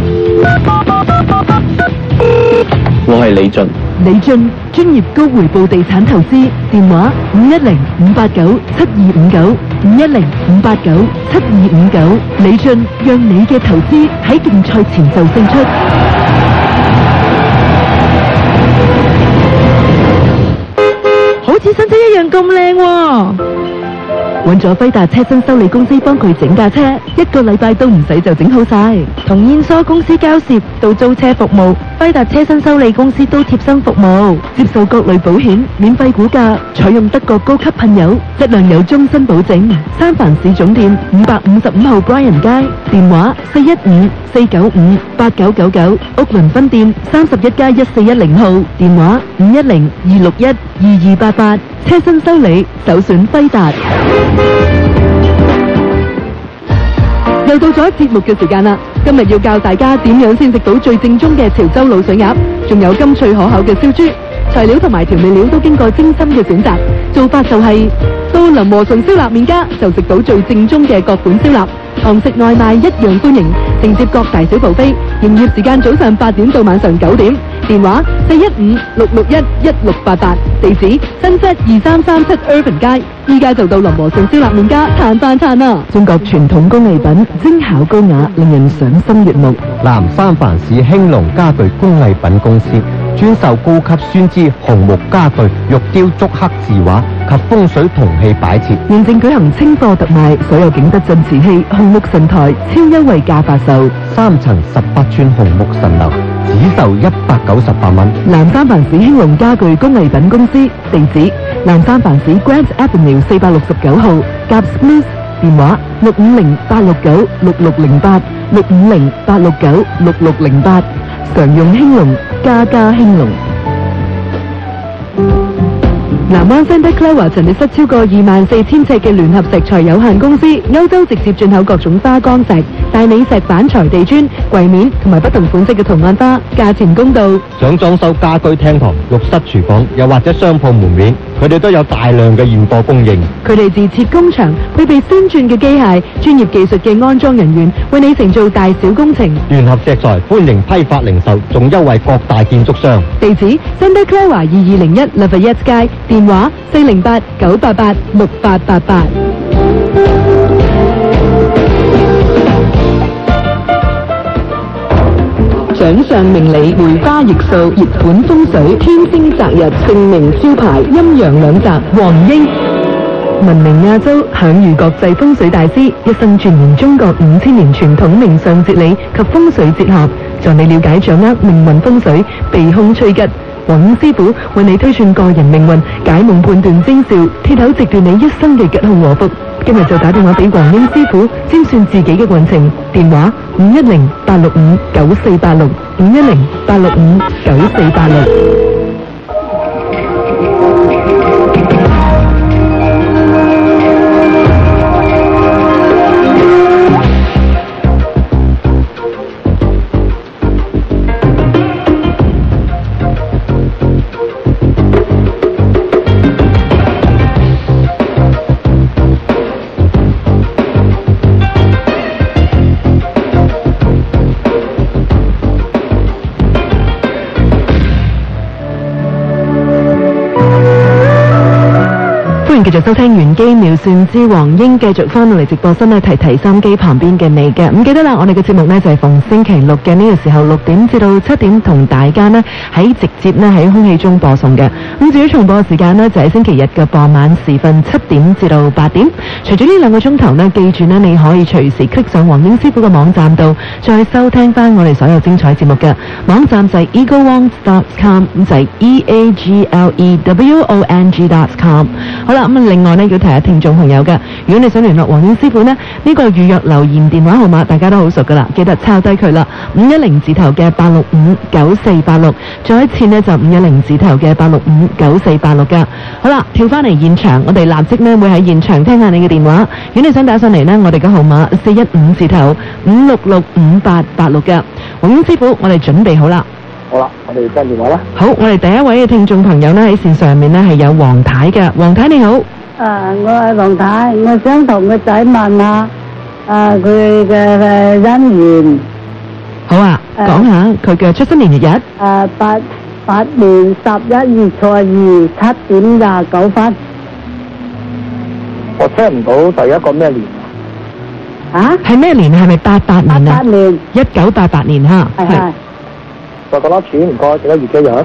我係李俊。 李俊專業高回報地產投資，電話五一零五八九七二五九，五一零五八九七二五九。李俊讓你嘅投資喺競賽前就勝出。好似新車一樣咁靚喎！揾咗輝達車身修理公司幫佢整架車，一個禮拜都唔使就整好晒。從燕梳公司交涉到租車服務，輝達車身修理公司都貼身服務，接受各類保險，免費估價，採用德國高級噴油，質量有終身保證。三藩市總店五百五十五號 Bryan 街，電話四一五四九五八九九九，屋崙分店三十一街一四一零號，電話五一零二六一二二八八。車身修理首選輝達。又到咗節目嘅時間啦！今日要教大家點樣先食到最正宗嘅潮州滷水鴨，仲有甘脆可口嘅燒豬。材料同埋調味料都經過精心嘅選擇。做法就係、是、到林和順燒臘麵家就食到最正宗嘅各款燒臘，堂食外賣一樣歡迎，承接各大小部飛。營業時間早上八點到晚上九點。電話四一五六六一一六八八，地址新set二三三七 Irvin 街。依家就到林和順燒臘麵家嘆飯餐啦！中國傳統工藝品，精巧高雅，令人賞心悅目。 南三藩市興隆家具工藝品公司專售高級酸枝紅木家具、玉雕竹刻字畫及風水銅器擺設。 現正舉行清貨特賣，所有景德鎮瓷器、紅木神台超優惠價發售， 三層十八寸紅木神樓只售一百九十八蚊。 南三藩市興隆家具工藝品公司，地址南三藩市 Grant Avenue 四百六十九號，夾 Smith， 電話六五零八六九六六零八，六五零八六九六六零八。常用興隆，家家興隆。南灣 Santa Clara 陳列室超過二萬四千尺嘅聯合石材有限公司，歐洲直接進口各種花崗石、 大理石板材地磚、櫃面同埋不同款式嘅圖案花，價錢公道。 想裝修家居廳堂、浴室、廚房，又或者商鋪門面，佢哋都有大量嘅現貨供應。 佢哋自設工場，配備先進嘅機械、專業技術嘅安裝人員，為你承做大小工程。 聯合石材歡迎批發零售，仲優惠各大建築商。 地址 Santa Clara 二二零一 Lafayette 街，電話四零八九八八六八八八。掌上命理、梅花易數、熱盤風水、天星擇日、姓名招牌、陰陽兩擇、黃英。聞名亞洲，享譽國際風水大師，一生鑽研中國五千年傳統命相哲理及風水哲學，助你了解掌握命運風水，避凶趨吉。黃英師傅為你推算個人命運，解夢判斷徵兆，鐵口直斷你一生嘅吉凶禍福。今日就打電話俾黃英師傅，先算自己嘅運程。電話五一零八六五九四八六五一零八六五九四八六。繼續收聽玄機妙算之黃英，繼續翻到嚟直播室呢，提提心機旁邊嘅你嘅。咁記得啦，我哋嘅節目呢就係逢星期六嘅呢個時候六點至到七點，同大家呢喺直接呢喺空氣中播送嘅。咁至於重播時間呢，就喺星期日嘅傍晚時分七點至到八點。除咗呢兩個鐘頭呢，記住呢，你可以隨時 click 上黃英師傅嘅網站度，再收聽翻我哋所有精彩節目嘅。網站就係 eagle wong dot com， 咁就係 e a g l e w o n g dot com。好啦。咁另外呢，要提下聽眾朋友嘅，如果你想聯絡黃英師傅呢，呢、呢個預約留言電話號碼大家都好熟噶啦，記得抄低佢啦，五一零字頭嘅八六五九四八六，再一次呢，就五一零字頭嘅八六五九四八六噶。好啦，跳翻嚟現場，我哋立即呢會喺現場聽下你嘅電話。如果你想打上嚟呢，我哋嘅號碼四一五字頭五六六五八八六嘅。黃英師傅，我哋準備好啦。 好啦，我哋聽電話啦。 好，我哋第一位嘅聽眾朋友呢，喺線上面呢係有黃太嘅。黃太你好。 啊，我係黃太，我想同個仔問下，啊佢嘅姻緣。 好啊，講下佢嘅出生年月日。 啊，八八年十一月初二七點廿九分。 我聽唔到第一個咩年啊？ 係咩年？係咪八八年啊？ 八八年。 一九八八年吓。 係係。 再講多次唔該，幾多月幾日？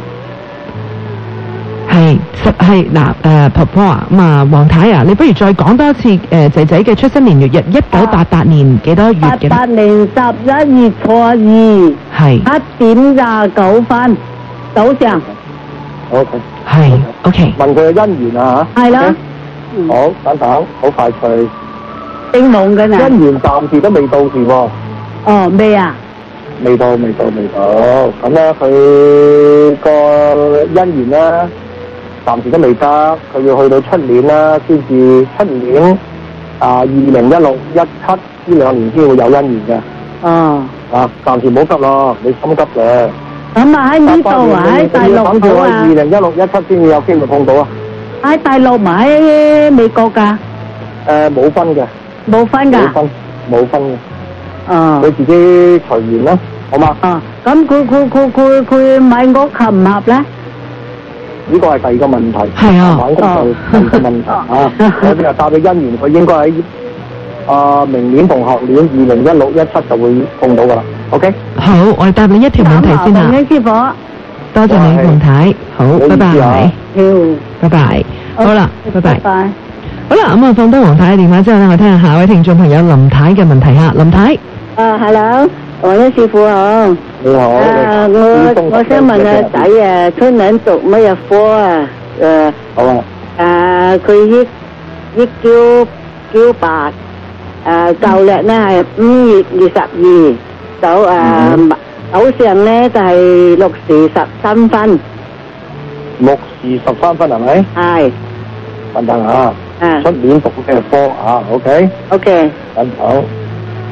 係實係嗱誒婆婆啊，咁啊黃太啊，你不如再講多一次誒仔仔嘅出生年月日，一九八八年幾多月嘅？ 八八年十一月初二係七點廿九分早上。 O K。 係 O K。 問佢嘅姻緣啊嚇。 係啦。 好，等等，好快脆。 叮夢嘅嗱。 姻緣暫時都未到時喎。 哦，未啊？ 未到，未到，未到。咁咧，佢個姻緣咧，暫時都未得，佢要去到出年啦，先至出年啊，二零一六一七呢兩年先會有姻緣嘅。 哦。 啊，暫時冇急咯，你心急嘅。 咁啊喺呢度啊，喺大陸好啊。 二零一六一七先至有機會碰到啊。 喺大陸唔喺美國㗎？ 誒，冇分嘅。 冇分㗎？ 冇分，冇分嘅。 哦。 你自己隨緣啦，好嘛？ 啊，咁佢佢佢佢佢買屋合唔合咧？ 呢個係第二個問題。 係啊。 買屋就第二個問題啊！我哋又答你姻緣，佢應該喺啊明年同後年二零一六一七就會碰到噶啦。OK。好， 我哋答你一條問題先啊。 黃師傅。 多謝你，黃太。好，拜拜。拜拜。好啦，拜拜。 拜。 好啦，咁啊放低黃太嘅電話之後咧，我聽下下一位聽眾朋友林太嘅問題嚇。林太。 啊 ，hello，黃英師傅好。 你好。 啊，我我想問下仔啊，出年讀乜嘢科啊？誒。 好啊。 誒，佢一一九九八，誒舊曆呢係五月二十二，到誒早上呢就係六時十三分。 六時十三分係咪？ 係。 等等啊。出年讀嘅科啊 ，OK？OK。等等。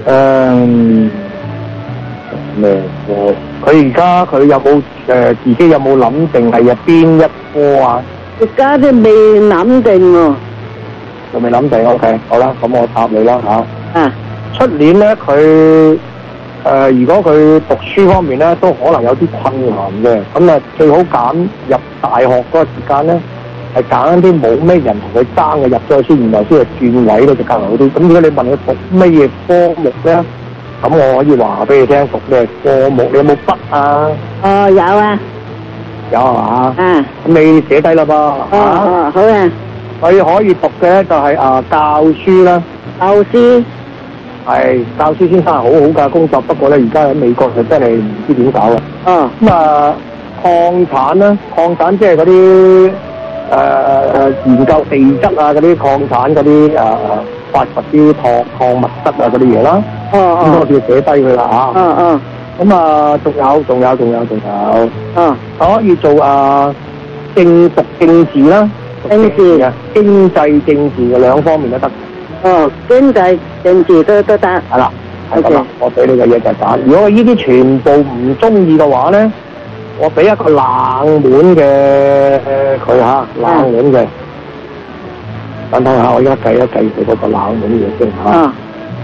誒咩科？佢而家佢有冇誒、呃、自己有冇諗定係入邊一科啊？ 而家都未諗定喎。 仲未諗定 ？OK， 好啦，咁我答你啦嚇。 啊。 出年咧，佢誒、呃、如果佢讀書方面咧，都可能有啲困難嘅。咁啊，最好揀入大學嗰個時間咧，係揀啲冇咩人同佢爭嘅入咗去先，然後先係轉位咧就更好啲。咁如果你問佢讀乜嘢科目咧，咁我可以話俾你聽，讀咩科目？你有冇筆啊？ 哦，有啊。 有係嘛？ 啊。 咁你寫低啦噃。 哦哦，好啊。 佢可以讀嘅就係啊教書啦。 教師。 係教書先生係好好嘅工作，不過咧而家喺美國就真係唔知點搞啊。 哦。 咁啊，礦產啦，礦產即係嗰啲誒誒研究地質啊，嗰啲礦產嗰啲誒誒發掘啲礦礦物質啊嗰啲嘢啦。 哦哦。 咁我要寫低佢啦嚇。 哦哦。 咁啊，仲有仲有仲有仲有。 哦。 可以做啊政讀政治啦。 政治啊，經濟政治嘅兩方面都得。 哦，經濟政治都都得。 係啦，係咁啦。我俾你嘅嘢就係揀。如果呢啲全部唔中意嘅話咧，我俾一個冷門嘅佢嚇，冷門嘅。等等下，我而家計一計佢嗰個冷門嘢先嚇。 啊。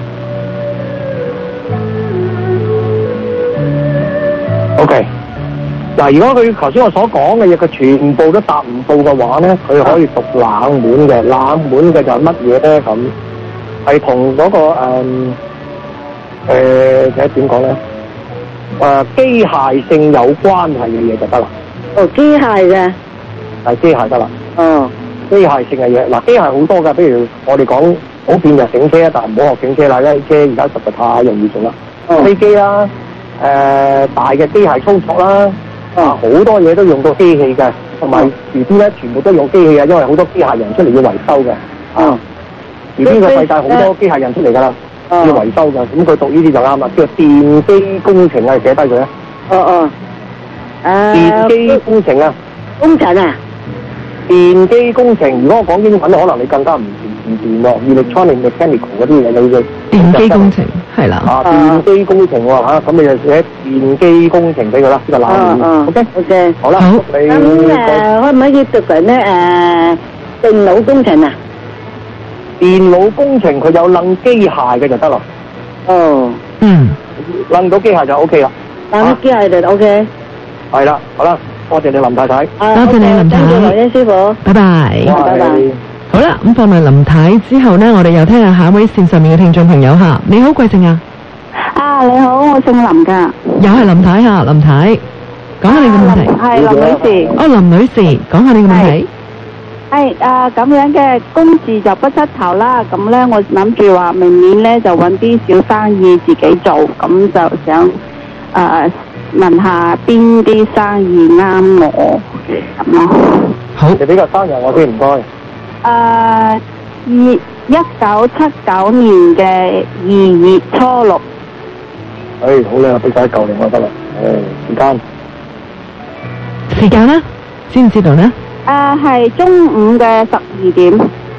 OK。嗱，如果佢頭先我所講嘅嘢，佢全部都答唔到嘅話咧，佢可以讀冷門嘅。冷門嘅就係乜嘢咧？咁係同嗰個誒誒睇點講咧？誒機械性有關係嘅嘢就得啦。 哦，機械嘅。 係機械得啦。 哦。機械性嘅嘢，嗱，機械好多㗎，比如我哋講普遍就整車，但係唔好學整車啦，因為車而家實在太容易做啦。 哦。 飛機啦，誒大嘅機械操作啦。啊！好多嘢都用到機器嘅，同埋B B咧全部都用機器啊，因為好多機械人出嚟要維修嘅。啊！B B 個世界好多機械人出嚟㗎啦，要維修嘅，咁佢讀呢啲就啱啦，叫做電機工程啊，寫低佢啊。 哦哦。誒。 電機工程啊。 工程啊。 電機工程，如果我講英文，可能你更加唔唔掂喎。Electronic mechanical 嗰啲嘢，你嘅電機工程係啦。 啊，電機工程喎嚇，咁你就寫電機工程俾佢啦，呢個冷門。O K O K，好啦。好。咁誒，可唔可以讀成咧誒電腦工程啊？ 電腦工程佢有撚機械嘅就得啦。 哦。 嗯。 撚到機械就 O K 啦。 撚到機械就 O K。 係啦，好啦。多謝你林太太， 多謝你林太， 多謝羅英師傅， 拜拜， 拜拜。 好啦，咁放埋林太之後呢，我哋又聽下下一位線上面嘅聽眾朋友吓。你好，貴姓啊？ 啊，你好，我姓林噶。 又係林太吓，林太，講下你嘅問題。 係林女士。 哦，林女士，講下你嘅問題。 係啊，咁樣嘅工字就不出頭啦。咁咧，我諗住話明年咧就揾啲小生意自己做，咁就想誒。問下邊啲生意啱我咁咯。 好，你俾個生日我先，唔該。誒， 二一九七九年嘅二月初六。 誒，好靚啊！俾晒舊年我得啦。誒，時間。 時間咧，知唔知道咧？ 誒，係中午嘅十二點。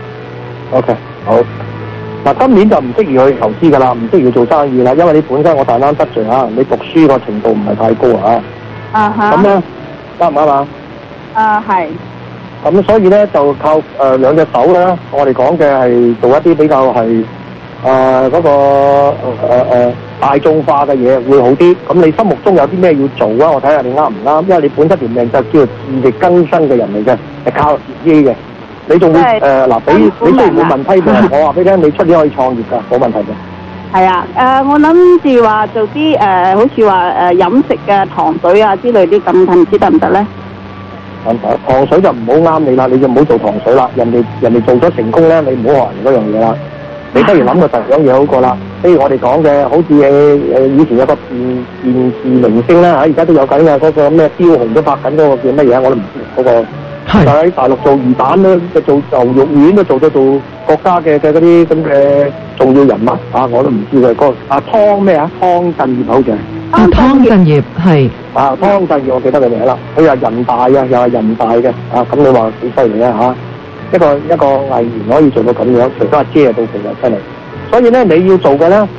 O K，好。嗱，今年就唔適宜去投資噶啦，唔適宜做生意啦，因為你本身我大啱得罪嚇，你讀書個程度唔係太高啊。 啊哈。咁咧，啱唔啱啊？ 啊，係。 咁所以咧就靠誒、呃、兩隻手咧，我哋講嘅係做一啲比較係誒嗰個誒誒、呃呃、大眾化嘅嘢會好啲。咁你心目中有啲咩要做啊？我睇下你啱唔啱，因為你本身條命就叫做自力更生嘅人嚟嘅，係靠自己嘅。你仲會誒嗱，俾你雖然冇問批嘅，我話俾你聽，你出年可以創業㗎，冇問題嘅。 係啊，誒、呃、我諗住話做啲誒、呃，好似話誒飲食嘅糖水啊之類啲咁，唔知得唔得咧？ 糖水就唔好啱你啦，你就唔好做糖水啦。人哋人哋做咗成功咧，你唔好學人嗰樣嘢啦。你不如諗個第二樣嘢好過啦。譬如我哋講嘅，好似誒誒以前有個電電視明星啦嚇，而家都有緊嘅嗰個咩標紅都拍緊嗰個叫乜嘢？我都唔知嗰、嗰個。就喺大陸做魚蛋咧，就做牛肉丸都做咗做國家嘅嘅嗰啲咁嘅重要人物啊！我都唔知佢嗰個啊湯咩啊湯鎮業好似係啊湯鎮業係啊湯鎮業我記得佢名啦，佢又人大啊，又係人大嘅啊！咁你話幾犀利啊嚇？一個一個藝員可以做到咁樣，除咗阿姐啊到成日真係。所以咧你要做嘅咧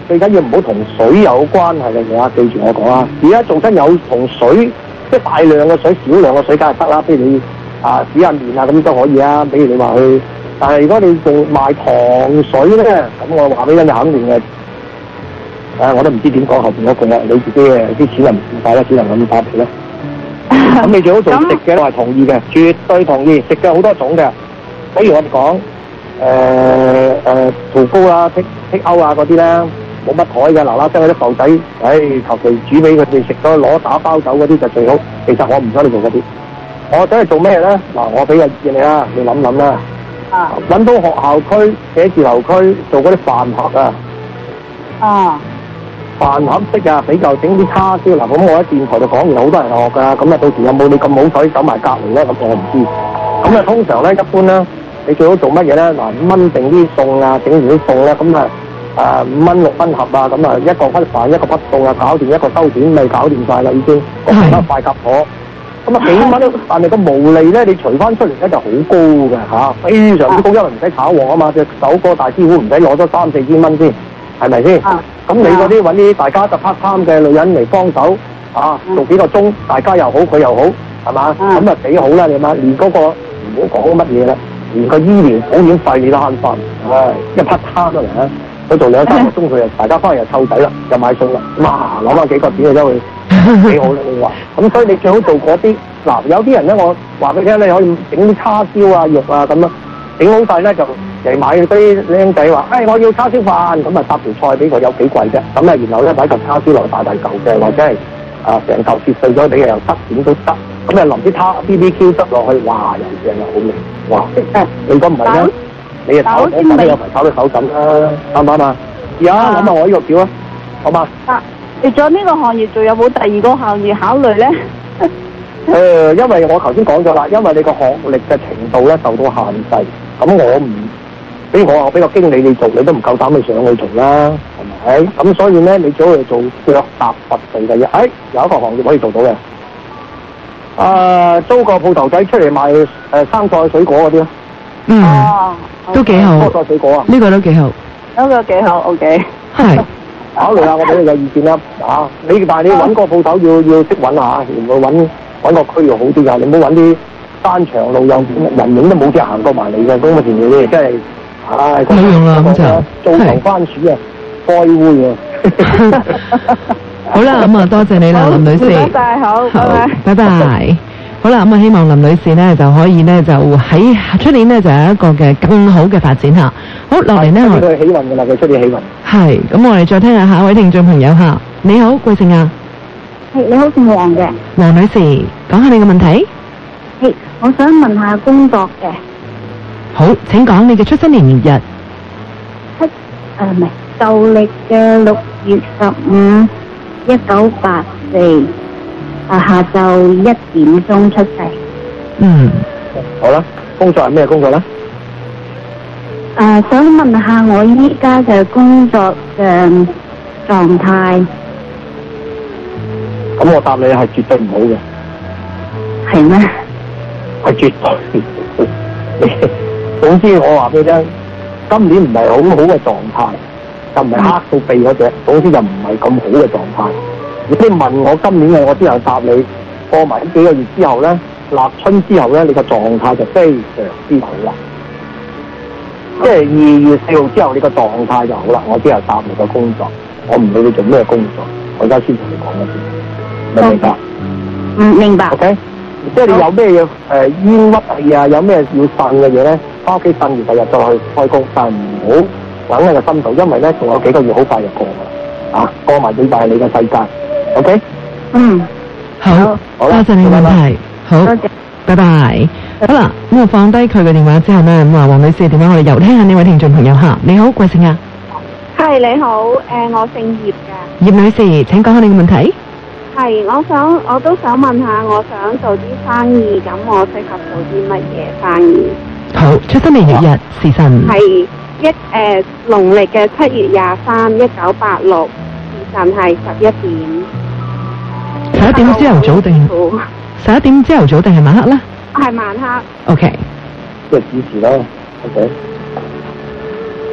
最緊要唔好同水有關係嘅嘢啊！記住我講啊！而家做得有同水，即係大量嘅水、少量嘅水梗係得啦。譬如你啊洗下面啊咁都可以啊。比如你話去，但係如果你做賣糖水咧，咁我話俾你聽就肯定嘅。誒，我都唔知點講後邊嗰句啦。你自己誒啲錢又唔快啦，只能咁答你啦。咁你最好做食嘅，我係同意嘅，絕對同意。食嘅好多種嘅，比如我哋講誒誒桃糕啦、剔剔歐啊嗰啲咧，冇乜台嘅，嗱嗱聲嗰啲豆仔，唉，求其煮俾佢哋食咗，攞打包走嗰啲就最好。其實我唔想你做嗰啲，我想你做咩咧？嗱，我俾個意見你啦，你諗諗啦。啊！揾到學校區、寫字樓區做嗰啲飯盒啊。 啊！ 飯盒式啊，比較整啲叉燒嗱，咁我喺電台度講完，好多人學㗎，咁啊到時有冇你咁好彩走埋隔離咧？咁我唔知。咁啊通常咧，一般咧，你最好做乜嘢咧？嗱，炆定啲餸啊，整完啲餸咧，咁啊啊五蚊六蚊盒啊，咁啊一個忽飯一個忽餸啊，搞掂一個收點，咪搞掂晒啦已經，咁啊快夾火。咁啊幾蚊，但係個毛利咧，你除翻出嚟咧就好高嘅嚇，非常之高，因為唔使炒鑊啊嘛，隻手哥大師傅唔使攞咗三四千蚊先。係咪先？咁、啊、你嗰啲揾啲大家就 part time 嘅女人嚟幫手啊，做幾個鐘，大家又好，佢又好，係嘛？咁啊幾好啦，你嘛？連嗰、嗰個唔好講乜嘢啦，連個醫療保險費你都慳翻，唉，一 part time 都嚟啊！佢做兩三個鐘，佢又大家翻嚟又湊仔啦，又買餸啦，哇！攞翻幾個錢嘅啫，佢幾好啦，你話？咁所以你最好做嗰啲嗱，有啲人咧，我話俾你聽，你可以整啲叉燒啊、肉啊咁啊，整好晒咧就。嚟買嗰啲僆仔話，誒、哎、我要叉燒飯，咁啊搭條菜俾佢，有幾貴啫？咁咧，然後咧擺嚿叉燒落大大嚿嘅，或者係啊成嚿切碎咗俾佢又得，點都得。咁啊淋啲叉 B B Q 汁落去，哇又正又好味，哇！誒，如果唔係咧，你啊炒我咁有排炒到手緊啦，啱唔啱啊？而家諗下我呢個表啊，好嘛？ 啊，你做呢個行業仲有冇第二個行業考慮咧？ 誒、呃，因為我頭先講咗啦，因為你個學歷嘅程度咧受到限制，咁我唔。俾我話俾個經理你做，你都唔夠膽去上去做啦，係咪？咁所以咧，你最好係做腳踏實地嘅嘢。誒、哎，有一個行業可以做到嘅，啊，租個鋪頭仔出嚟賣誒、呃、生菜水果嗰啲咯。 嗯， 哦， 都幾好。 蔬菜水果啊， 呢個都幾好。 呢個幾好 ，OK。 係。 考慮下，我俾你有意見啦。啊，你但係你揾個鋪頭要要識揾下，唔好揾揾個區域好啲㗎。你唔好揾啲山長路又人影都冇隻行過埋嚟嘅，咁嘅條嘢真係。唉， 冇用啦，咁就做成番薯啊，開會啊！ 好啦，咁啊，多謝你啦，林女士。 唔該晒，好，拜拜。 拜拜。好啦，咁啊，希望林女士呢就可以呢，就喺出年呢就有一個嘅更好嘅發展嚇。好，落嚟呢，我佢起運㗎啦，佢出年起運。 係，咁我哋再聽下下一位聽眾朋友嚇。你好，貴姓啊？ 係，你好，姓黃嘅。 黃女士，講下你嘅問題。 係，我想問下工作嘅。 好，請講你嘅出生年月日。 七誒唔係舊歷嘅六月十五，一九八四，啊下晝一點鐘出世。 嗯， 好啦，工作係咩工作咧？ 誒，想問下我依家嘅工作嘅狀態。 咁我答你係絕對唔好嘅。 係咩？ 係絕對。總之我話俾你聽，今年唔係好好嘅狀態，就唔係黑到鼻嗰隻，總之就唔係咁好嘅狀態。如果你問我今年嘅，我之後答你，過埋呢幾個月之後咧，立春之後咧，你個狀態就非常之好啦。即係二月四號之後，你個狀態就好啦。我之後答你個工作，我唔理你做咩工作，我而家先同你講一先，明唔明白？ 嗯，明白。 OK。即係你有咩嘢誒煙鬱氣啊，有咩要呻嘅嘢咧，翻屋企呻完第日再去開工，但係唔好揾喺個心度，因為咧仲有幾個月好快就過啦，啊過埋最大係你嘅世界 ，OK？ 嗯， 好， 好啦， 多謝你問題，好， 多謝， 拜拜。好啦，咁我放低佢嘅電話之後咧，咁啊黃女士嘅電話，我哋又聽下呢位聽眾朋友嚇。你好，貴姓啊？ 係你好，誒、呃、我姓葉㗎。 葉女士，請講下你嘅問題。 係，我想我都想問下，我想做啲生意，咁我適合做啲乜嘢生意？ 好，出生年月日時辰。 係一誒農曆嘅七月廿三，一九八六，時辰係十一點。 十一點朝頭早定？十一點朝頭早定係晚黑咧？ 係晚黑。 OK。 即係支持啦 ，OK。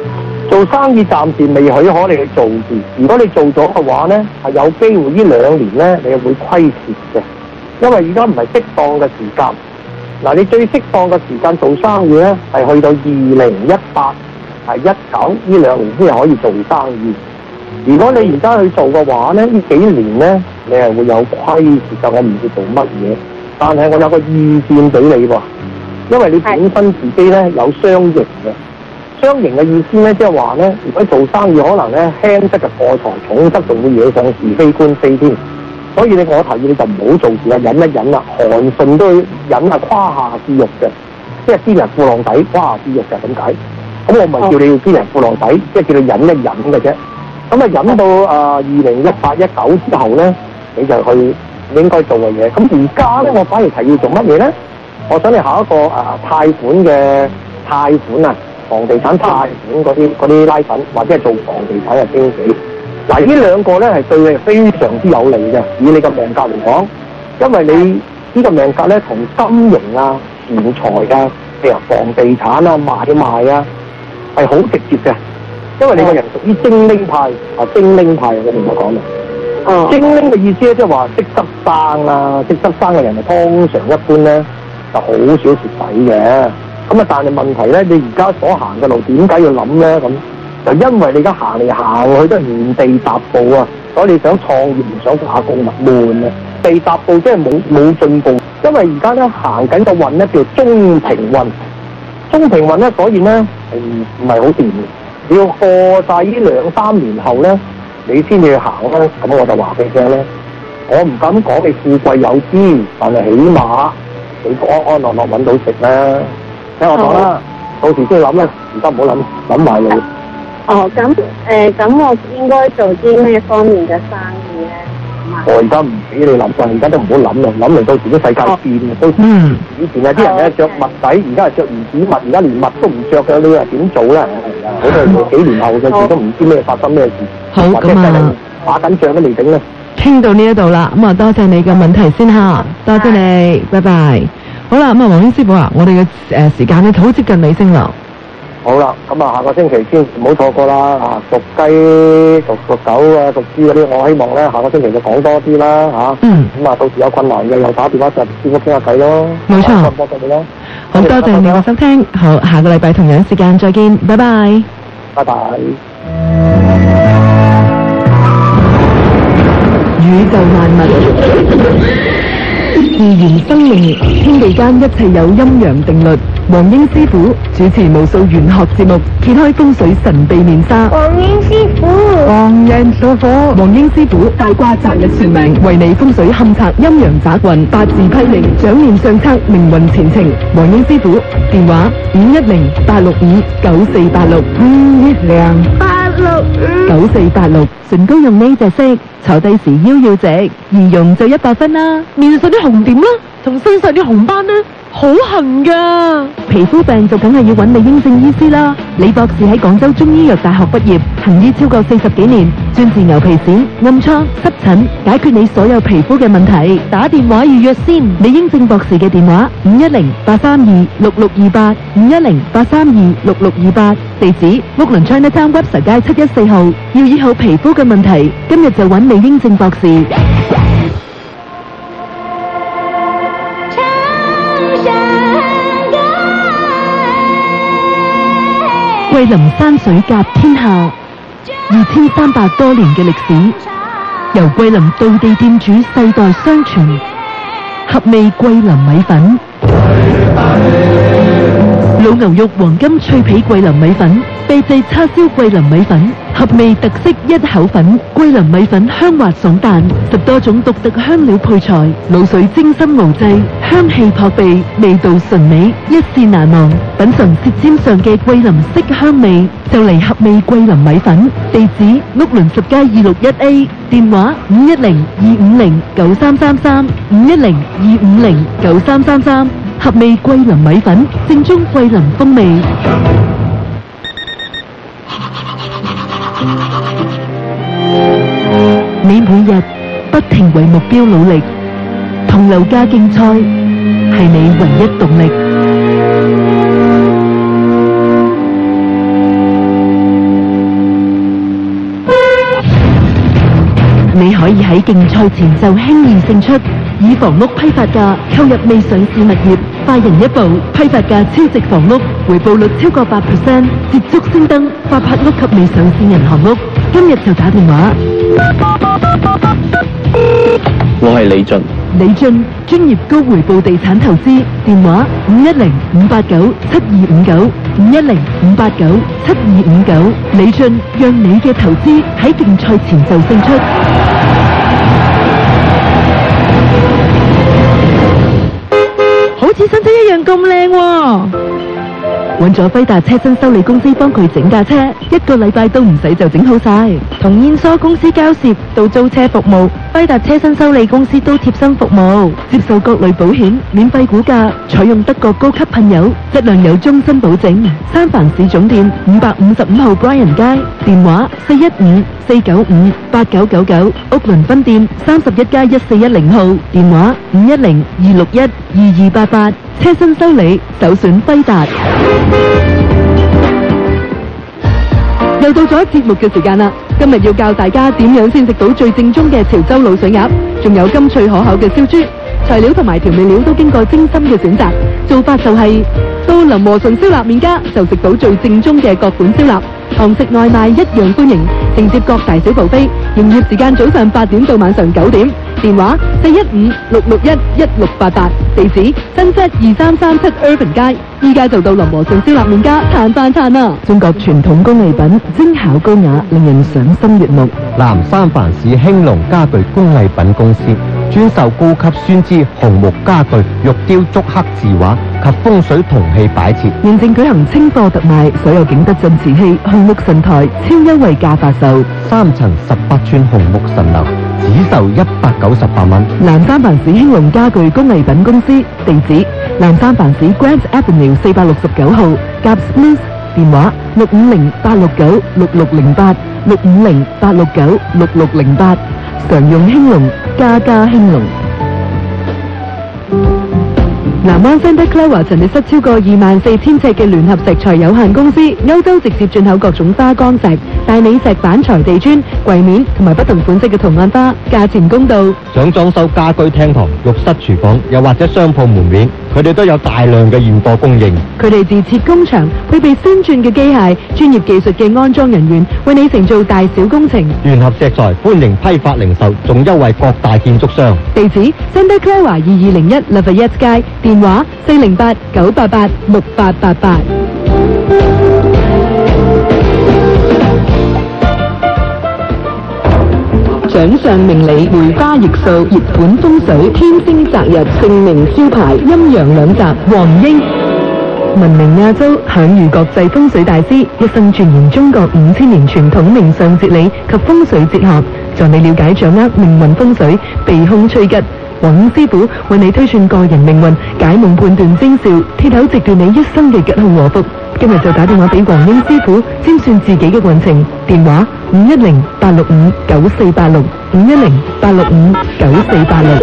做生意暫時未許可你去做住，如果你做咗嘅話呢，係有機會呢兩年呢，你係會虧蝕嘅，因為而家唔係適當嘅時間。嗱，你最適當嘅時間做生意呢，係去到二零一八係一九呢兩年先係可以做生意。如果你而家去做嘅話呢，呢幾年呢，你係會有虧蝕嘅。我唔知做乜嘢，但係我有個意見俾你喎，因為你本身自己呢有雙贏嘅。雙贏嘅意思咧，即係話咧，如果做生意可能咧輕則就破財，重則仲會惹上是非官非添。所以你我提議你就唔好做事啦，忍一忍啦。韓信都忍啊，胯下之辱嘅，即係堅人褲浪底，胯下之辱就咁解。咁我咪叫你要堅人褲浪底，即係叫你忍一忍嘅啫。咁啊忍到啊二零一八一九之後咧，你就去你應該做嘅嘢。咁而家咧，我反而提議做乜嘢咧？我想你考一個啊貸款嘅貸款啊。房地產貸款嗰啲嗰啲拉粉，或者係做房地產嘅經紀，嗱呢兩個咧係對你非常之有利嘅。以你個命格嚟講，因為你呢個命格咧同金融啊、錢財啊、譬如房地產啊、買賣啊係好直接嘅。因為你個人屬於精靈派啊，精靈派我哋唔好講啦。哦，精靈嘅意思咧，即係話識得生啊，識得生嘅人係通常一般咧就好少蝕底嘅。咁啊！但係問題咧，你而家所行嘅路點解要諗咧？咁就因為你而家行嚟行去都係原地踏步啊，所以你想創業唔想打工啊，悶啊！地踏步即係冇冇進步，因為而家咧行緊個運咧叫中平運，中平運咧，所以咧係唔唔係好掂嘅。你要過晒呢兩三年後咧，你先至去行啦。咁我就話俾你聽咧，我唔敢講你富貴有之，但係起碼你安安樂樂揾到食啦。聽我講啦，到時先諗啦，而家唔好諗諗埋你。 哦，咁誒，咁、呃、我應該做啲咩方面嘅生意咧？ 我而家唔俾你諗啦，而家都唔好諗啦，諗嚟到時啲世界變，到時以前有啲人咧着襪底，而家係着唔止襪，而家連襪都唔着嘅，你話點做咧？好多幾年後嘅事都唔知咩發生咩事， 好咁啊， 打緊仗都未整咧。傾到呢一度啦，咁啊多謝你嘅問題先嚇，多謝你，拜拜。好啦，咁啊，黃英師傅啊，我哋嘅誒時間咧好接近尾聲啦。好啦，咁啊，下個星期先唔好錯過啦。啊，屬雞、屬屬狗啊、屬豬嗰啲，我希望咧下個星期就講多啲啦，嚇、啊。嗯。咁啊，到時有困難嘅又打電話就先傾下偈咯。冇錯。多謝你啦。好多謝你嘅收聽，好，下個禮拜同樣時間再見，拜拜。拜拜。宇宙萬物。自然生命，天地間一切有陰陽定律。黃英師傅主持無數玄學節目，揭開風水神秘面紗。黃英師傅，黃人所火。黃英師傅大卦擇日算命，為你風水勘測陰陽雜運，八字批命，掌念相測命運前程。黃英師傅電話五一零八六五九四八六五一零八六五九四八六。唇膏用呢隻色，坐低時腰要直，易用就一百分啦。面上啲紅點啦，同身上啲紅斑呢，好痕噶。皮膚病就梗係要揾李英正醫師啦。李博士喺廣州中醫藥大學畢業，行醫超過四十幾年，專治牛皮癬、暗瘡、濕疹，解決你所有皮膚嘅問題。打電話預約先。李英正博士嘅電話五一零八三二六六二八五一零八三二六六二八，地址屋崙 Chinatown Webster 街七一四號。要醫好皮膚嘅問題，今日就揾李英正博士。桂林山水甲天下，二千三百多年嘅歷史，由桂林道地店主世代相傳，合味桂林米粉，老牛肉黃金脆皮桂林米粉，秘製叉燒桂林米粉，合味特色一口粉，桂林米粉香滑爽彈，十多種獨特香料配材，滷水精心熬製，香氣撲鼻，味道純美，一試難忘。品嘗舌尖上嘅桂林色香味，就嚟合味桂林米粉。地址屋崙十街二六一 A， 電話五一零二五零九三三三五一零二五零九三三三。合味桂林米粉，正宗桂林風味。你每日不停為目標努力，同樓價競賽係你唯一動力。 可以喺競賽前就輕易勝出，以房屋批發價購入未上市物業，快人一步批發價超值房屋，回報率超過百 percent， 接觸升燈發拍屋及未上市銀行屋，今日就打電話。 我係李俊。 李俊，專業高回報地產投資，電話五一零五八九七二五九五一零五八九七二五九。李俊，讓你嘅投資喺競賽前就勝出。好似新車一樣咁靚喎！揾咗輝達車身修理公司幫佢整架車，一個禮拜都唔使就整好晒。同燕梳公司交涉到租車服務，輝達車身修理公司都貼心服務，接受各類保險，免費估價，採用德國高級噴油，質量有終身保證。三藩市總店五百五十五號 Bryan 街，電話四一五四九五八九九九，屋崙分店三十一街一四一零號，電話五一零二六一二二八八。車身修理首選輝達。又到咗節目嘅時間啦！今日要教大家點樣先食到最正宗嘅潮州滷水鴨，仲有甘脆可口嘅燒豬。材料同埋調味料都經過精心嘅選擇，做法就係、是、到林和順燒臘麵家就食到最正宗嘅各款燒臘，堂食外賣一樣歡迎，承接各大小部飛。營業時間早上八點到晚上九點，電話四一五六六一一六八八，地址新街二三三七 Irvin 街。依家就到林和順燒臘麵家嘆翻嘆啦！中國傳統工藝品，精巧高雅，令人賞心悅目。 南三藩市興隆家具工藝品公司專售高級酸枝紅木家具、玉雕竹刻字畫及風水銅器擺設， 現正舉行清貨特賣，所有景德鎮瓷器、紅木神台超優惠價發售， 三層十八寸紅木神樓只售一百九十八蚊。 南三藩市興隆家具工藝品公司，地址南三藩市 Grant Avenue 四百六十九號，夾 Smith， 電話六五零八六九六六零八六五零八六九六六零八，常用興隆，家家興隆。南灣 Santa Clara 陳列室超過二萬四千尺嘅聯合石材有限公司，歐洲直接進口各種花崗石、大理石板材地磚、櫃面同埋不同款式嘅圖案花，價錢公道。 想裝修家居廳堂、浴室、廚房，又或者商鋪門面，佢哋都有大量嘅現貨供應。 佢哋自設工場，配備先進嘅機械、專業技術嘅安裝人員，為你承做大小工程。 聯合石材歡迎批發零售，仲優惠各大建築商。 地址 Santa Clara 二二零一 Lafayette 街，電話四零八九八八六八八八。掌上明理，梅花易數，熱盤風水，天星擇日，盛名招牌，陰陽兩集，黃英。聞名亞洲，享譽國際風水大師，一生鑽研中國五千年傳統命相哲理及風水哲學，助你了解掌握命運風水，避凶趨吉。黃英師傅為你推算個人命運，解夢判斷徵兆，鐵口直斷你一生嘅吉凶禍福。今日就打電話俾黃英師傅，占算自己嘅運程。電話五一零八六五九四八六五一零八六五九四八六。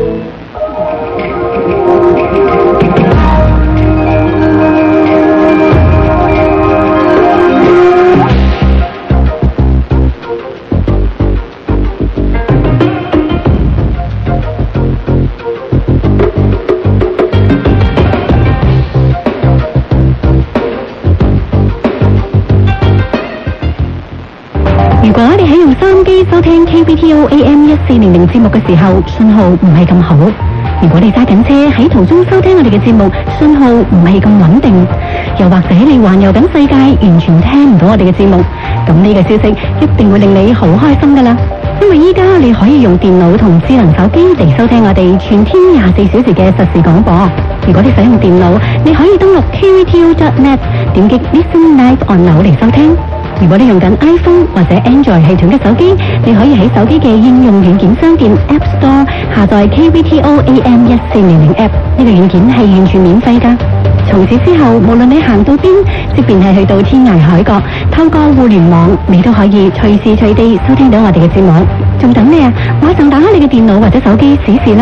如果你喺用收音機收聽 K B T O A M 一四零零節目嘅時候，信號唔係咁好；如果你揸緊車喺途中收聽我哋嘅節目，信號唔係咁穩定；又或者你環遊緊世界，完全聽唔到我哋嘅節目，咁呢個消息一定會令你好開心噶啦！因為依家你可以用電腦同智能手機嚟收聽我哋全天廿四小時嘅實時廣播。如果你使用電腦，你可以登錄 K V T O dot net， 點擊 Listen Live 按鈕嚟收聽。如果你用緊 iPhone 或者 Android 系統嘅手機，你可以喺手機嘅應用軟件商店 App Store 下載 K V T O A M 一四零零 App， 呢個軟件係完全免費㗎。從此之後，無論你行到邊，即便係去到天涯海角，透過互聯網，你都可以隨時隨地收聽到我哋嘅節目。仲等咩啊？馬上打開你嘅電腦或者手機試試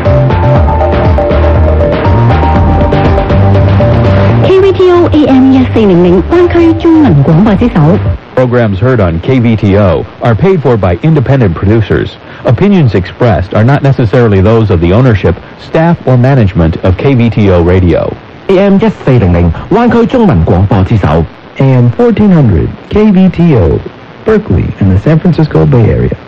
啦！K V T O A M 一四零零灣區中文廣播之首。 Programs heard on K V T O are paid for by independent producers. Opinions expressed are not necessarily those of the ownership, staff, or management of K V T O Radio. A M 一四零零灣區中文廣播之首。 A M fourteen hundred K V T O, Berkeley and the San Francisco Bay Area.